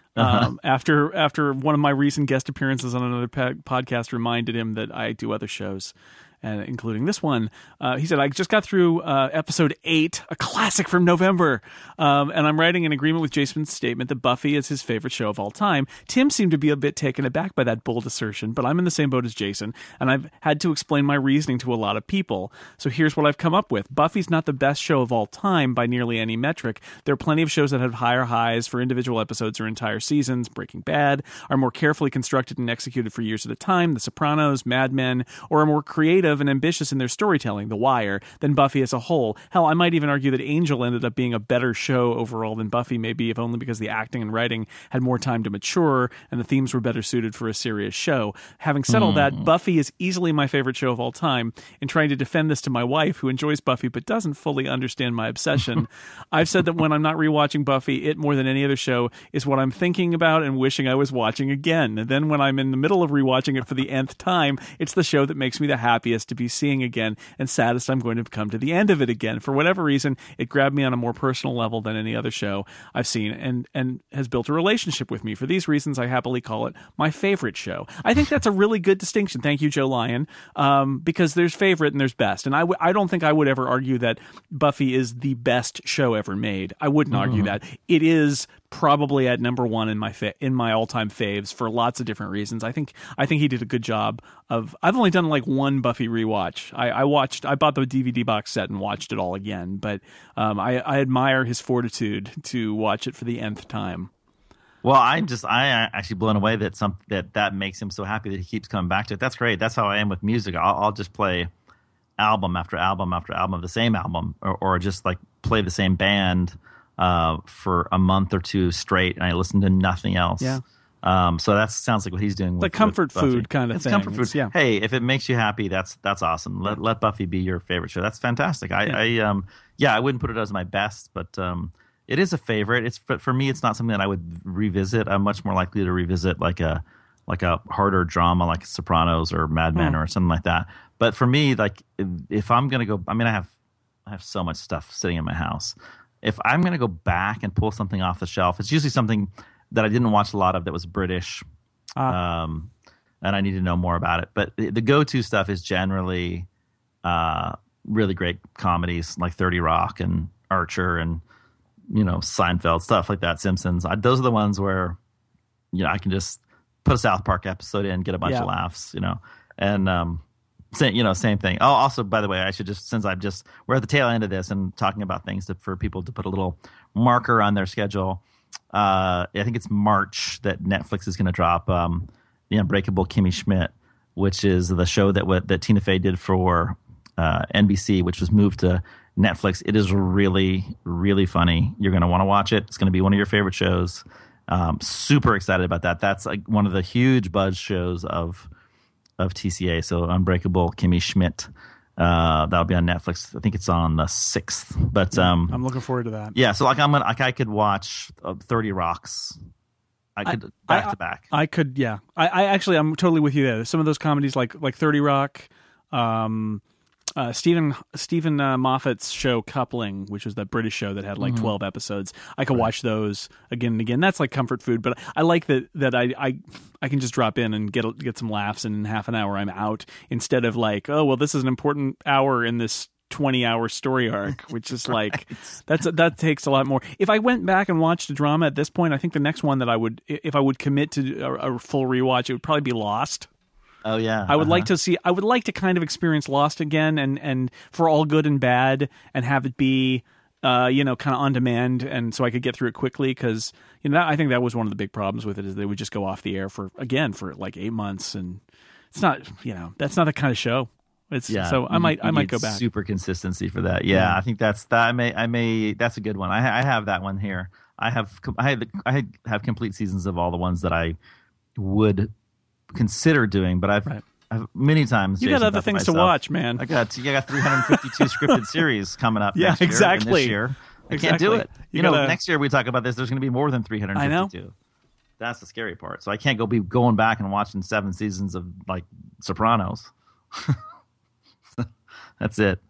Um, after after one of my recent guest appearances on another pa- podcast reminded him that I do other shows, and including this one. Uh, he said, I just got through uh, episode eight, a classic from November, um, and I'm writing in agreement with Jason's statement that Buffy is his favorite show of all time. Tim seemed to be a bit taken aback by that bold assertion, but I'm in the same boat as Jason, and I've had to explain my reasoning to a lot of people. So here's what I've come up with. Buffy's not the best show of all time by nearly any metric. There are plenty of shows that have higher highs for individual episodes or entire seasons. Breaking Bad are more carefully constructed and executed for years at a time. The Sopranos, Mad Men, or are more creative and ambitious in their storytelling, The Wire, than Buffy as a whole. Hell, I might even argue that Angel ended up being a better show overall than Buffy, maybe if only because the acting and writing had more time to mature and the themes were better suited for a serious show. Having said all that, Buffy is easily my favorite show of all time. In trying to defend this to my wife, who enjoys Buffy but doesn't fully understand my obsession, I've said that when I'm not rewatching Buffy, it more than any other show is what I'm thinking about and wishing I was watching again. And then when I'm in the middle of rewatching it for the nth time, it's the show that makes me the happiest to be seeing again and saddest I'm going to come to the end of it again. For whatever reason, it grabbed me on a more personal level than any other show I've seen and and has built a relationship with me. For these reasons, I happily call it my favorite show. I think that's a really good distinction. Thank you, Joe Lyon, um, because there's favorite and there's best. And I, w- I don't think I would ever argue that Buffy is the best show ever made. I wouldn't argue that. It is probably at number one in my fa- in my all-time faves for lots of different reasons. I think I think he did a good job of. I've only done like one Buffy rewatch. I, I watched. I bought the D V D box set and watched it all again. But um, I, I admire his fortitude to watch it for the nth time. Well, I just I actually blown away that some that that makes him so happy that he keeps coming back to it. That's great. That's how I am with music. I'll, I'll just play album after album after album of the same album, or, or just like play the same band uh, for a month or two straight, and I listen to nothing else. Yeah. Um, so that sounds like what he's doing. With, Like comfort with Buffy. food kind of it's thing. comfort food. It's- yeah. Hey, if it makes you happy, that's that's awesome. Let let Buffy be your favorite show. That's fantastic. I, Yeah. I um yeah, I wouldn't put it as my best, but um it is a favorite. It's but for me, it's not something that I would revisit. I'm much more likely to revisit like a like a harder drama like Sopranos or Mad Men Hmm. or something like that. But for me, like if, if I'm gonna go, I mean, I have I have so much stuff sitting in my house. If I'm gonna go back and pull something off the shelf, it's usually something that I didn't watch a lot of that was British. Ah. Um, and I need to know more about it. But the, the go-to stuff is generally uh, really great comedies like thirty Rock and Archer and, you know, Seinfeld, stuff like that, Simpsons. I, those are the ones where, you know, I can just put a South Park episode in, get a bunch Yeah. of laughs, you know. And, um, same, you know, same thing. Oh, also, by the way, I should just, since I've just, we're at the tail end of this and talking about things to, for people to put a little marker on their schedule. Uh, I think it's March that Netflix is going to drop um, The Unbreakable Kimmy Schmidt, which is the show that what, that Tina Fey did for uh, N B C, which was moved to Netflix. It is really, really funny. You're going to want to watch it. It's going to be one of your favorite shows. Um, super excited about that. That's like one of the huge buzz shows of of T C A. So Unbreakable Kimmy Schmidt. Uh, that'll be on Netflix. I think it's on the sixth. But um, I'm looking forward to that. yeah, so like I'm gonna, like I could watch uh, thirty Rocks. I could I- back I- to back. I could, yeah. I, I actually, I'm totally with you there. Some of those comedies, like like thirty Rock, um, uh, Stephen Stephen uh, Moffat's show Coupling, which was that British show that had like Mm-hmm. twelve episodes. I could watch those again and again. That's like comfort food, but I like that that I I, I can just drop in and get get some laughs, and in half an hour I'm out, instead of like, oh well, this is an important hour in this twenty hour story arc, which is like Right. that's that takes a lot more. If I went back and watched a drama at this point, I think the next one that I would, if I would commit to a, a full rewatch, it would probably be Lost. Oh yeah, I would uh-huh. like to see. I would like to kind of experience Lost again, and and for all good and bad, and have it be, uh, you know, kind of on demand, and so I could get through it quickly. Because you know, I think that was one of the big problems with it, is they would just go off the air for again for like eight months, and it's not, you know, that's not the kind of show. It's Yeah, so I you- might I you might need go back. Super consistency for that. Yeah, Yeah. I think that's that. I may I may that's a good one. I I have that one here. I have com- I have I have complete seasons of all the ones that I would consider doing, but I've, Right. I've many times. You got Jason, other thought things to myself, watch, man. I got I got three hundred fifty-two scripted series coming up. Yeah, next year and exactly. This year, I can't do Exactly. it. You You, know, gotta- next year we talk about this. There's going to be more than three hundred fifty-two. I know. That's the scary part. So I can't go be going back and watching seven seasons of like Sopranos. That's it.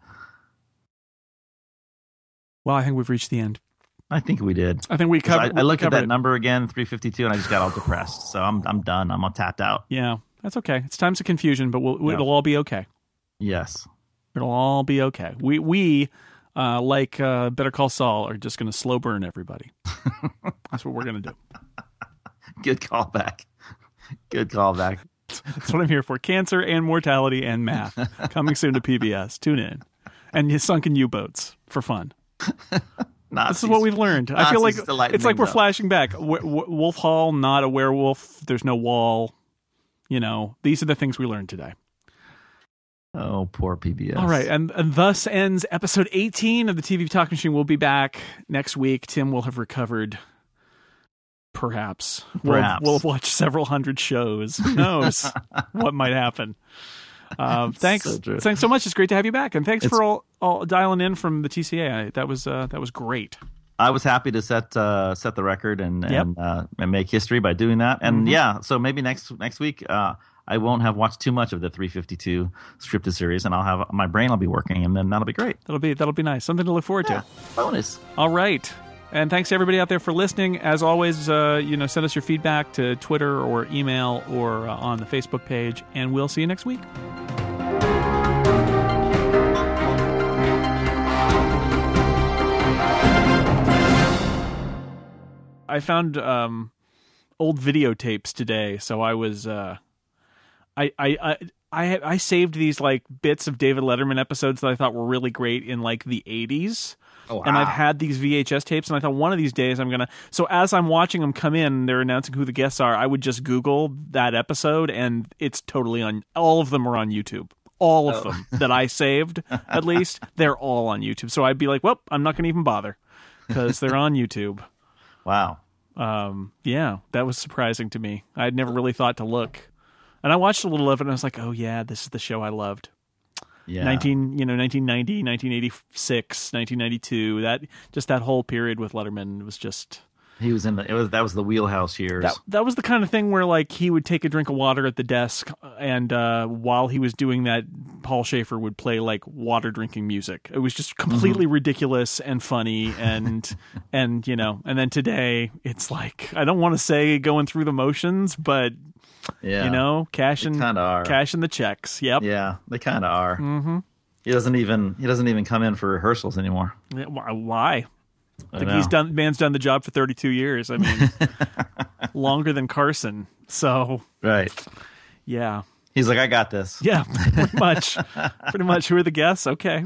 Well, I think we've reached the end. I think we did. I think we 'Cause covered. I, I looked at covered that it. number again, three fifty-two, and I just got all depressed. So I'm I'm done. I'm all tapped out. Yeah, that's okay. It's times of confusion, but we'll, Yeah. it'll all be okay. Yes. It'll all be okay. We we uh, like uh, Better Call Saul are just going to slow burn everybody. That's what we're going to do. Good callback. Good callback. That's what I'm here for. Cancer and mortality and math coming soon to P B S. Tune in. And his sunken U-boats for fun. Nazis. This is what we've learned. I feel like Nazis to lighten it's like things we're up. flashing back. W- w- Wolf Hall, not a werewolf. There's no wall. You know, these are the things we learned today. Oh, poor P B S. All right, and, and thus ends episode eighteen of the T V Talk Machine. We'll be back next week. Tim will have recovered. Perhaps. Perhaps. We'll, we'll have watched several hundred shows. Who knows what might happen? Um, thanks, so true. thanks so much. It's great to have you back, and thanks It's- for all, all dialing in from the T C A. I, that was uh, that was great. I was happy to set uh, set the record and Yep. and, uh, and make history by doing that. And yeah, so maybe next next week uh, I won't have watched too much of the three fifty-two scripted series, and I'll have my brain will be working, and then that'll be great. That'll be that'll be nice. Something to look forward Yeah, to. bonus. All right. And thanks to everybody out there for listening. As always, uh, you know, send us your feedback to Twitter or email or uh, on the Facebook page, and we'll see you next week. I found um, old videotapes today, so I was uh, I I I I I saved these like bits of David Letterman episodes that I thought were really great in like the eighties. Oh, And I've wow. had these V H S tapes, and I thought one of these days I'm gonna. So as I'm watching them come in, they're announcing who the guests are. I would just Google that episode, and it's totally on. All of them are on YouTube. All of Oh. them that I saved, at least, they're all on YouTube. So I'd be like, well, I'm not gonna even bother because they're on YouTube. Wow. Um, yeah, that was surprising to me. I'd never really thought to look, and I watched a little of it, and I was like, oh yeah, this is the show I loved. Yeah. nineteen you know nineteen ninety, nineteen eighty-six, nineteen ninety-two, that just that whole period with Letterman was just He was in the. It was that was the wheelhouse years. that, that was the kind of thing where like he would take a drink of water at the desk, and uh while he was doing that, Paul Schaefer would play like water drinking music. It was just completely ridiculous and funny, and and you know and then today it's like, I don't want to say going through the motions, but yeah. you know cashing kinda are. cashing the checks. Yep. Yeah, they kind of are. Mm-hmm. He doesn't even. He doesn't even come in for rehearsals anymore. Yeah, why- why I Like know. he's done, man's done the job for thirty-two years. I mean, longer than Carson. So Right. yeah, He's like, I got this. yeah, pretty much, pretty much. Who are the guests? Okay.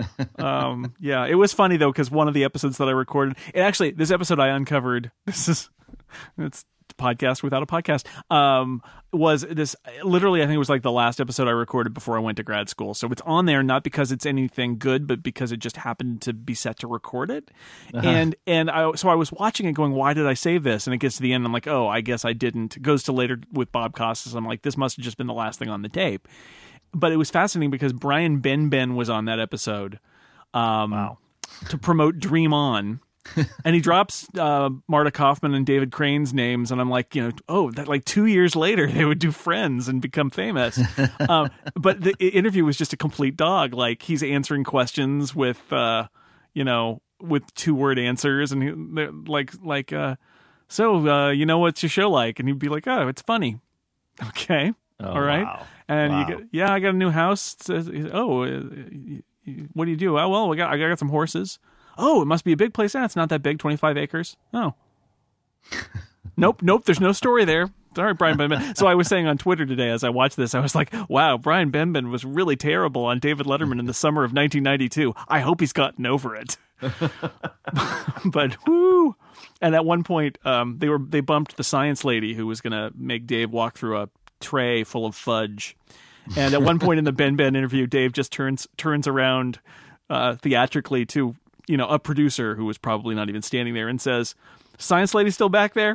Um, yeah, it was funny though, because one of the episodes that I recorded, it actually, this episode I uncovered. This is, it's a podcast without a podcast. Um, was this literally? I think it was like the last episode I recorded before I went to grad school. So it's on there not because it's anything good, but because it just happened to be set to record it. Uh-huh. And and I so I was watching it, going, why did I save this? And it gets to the end, I'm like, oh, I guess I didn't. It goes to later with Bob Costas. I'm like, this must have just been the last thing on the tape. But it was fascinating because Brian Benben was on that episode um, Wow. to promote Dream On. And he drops uh, Marta Kaufman and David Crane's names, and I'm like, you know, oh, that like two years later they would do Friends and become famous. um, but the interview was just a complete dog. Like he's answering questions with, uh, you know, with two word answers, and he, like like uh, so uh, you know what's your show like? And he'd be like, oh, it's funny. Okay, Oh, all right. wow. And Wow. you get, yeah, I got a new house. It says, oh, uh, what do you do? Oh, well, we got I got some horses. Oh, it must be a big place. Ah, it's not that big, twenty-five acres. Oh. Nope, nope, there's no story there. Sorry, Brian Benben. So I was saying on Twitter today as I watched this, I was like, wow, Brian Benben was really terrible on David Letterman in the summer of nineteen ninety-two. I hope he's gotten over it. But whoo. And at one point, um, they were they bumped the science lady who was going to make Dave walk through a tray full of fudge. And at one point in the Ben Ben interview, Dave just turns turns around uh, theatrically to, you know, a producer who was probably not even standing there and says, "Science lady still back there?"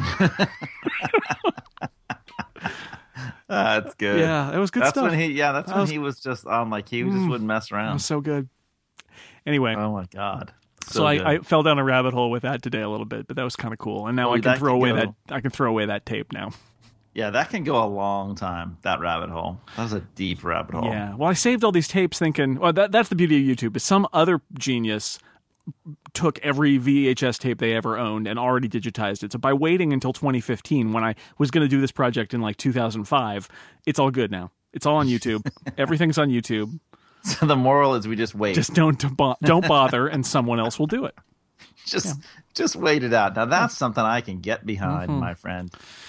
That's good. Yeah, it was good that's stuff. When he, yeah, that's That when was- he was just on, like, he just wouldn't mess It around. was so good. Anyway, Oh, my God. so, So, I, good. I fell down a rabbit hole with that today a little bit, but that was kind of cool. And now Oh, I can that throw could away go- that I can throw away that tape now. Yeah, that can go a long time, that rabbit hole. That was a deep rabbit hole. Yeah. Well, I saved all these tapes thinking, well, that, that's the beauty of YouTube. Is some other genius took every V H S tape they ever owned and already digitized it. So by waiting until twenty fifteen, when I was going to do this project in like two thousand five, it's all good now. It's all on YouTube. Everything's on YouTube. So the moral is we just wait. Just don't bo- don't bother, and someone else will do it. just just wait it out. Now that's something I can get behind, Mm-hmm. my friend.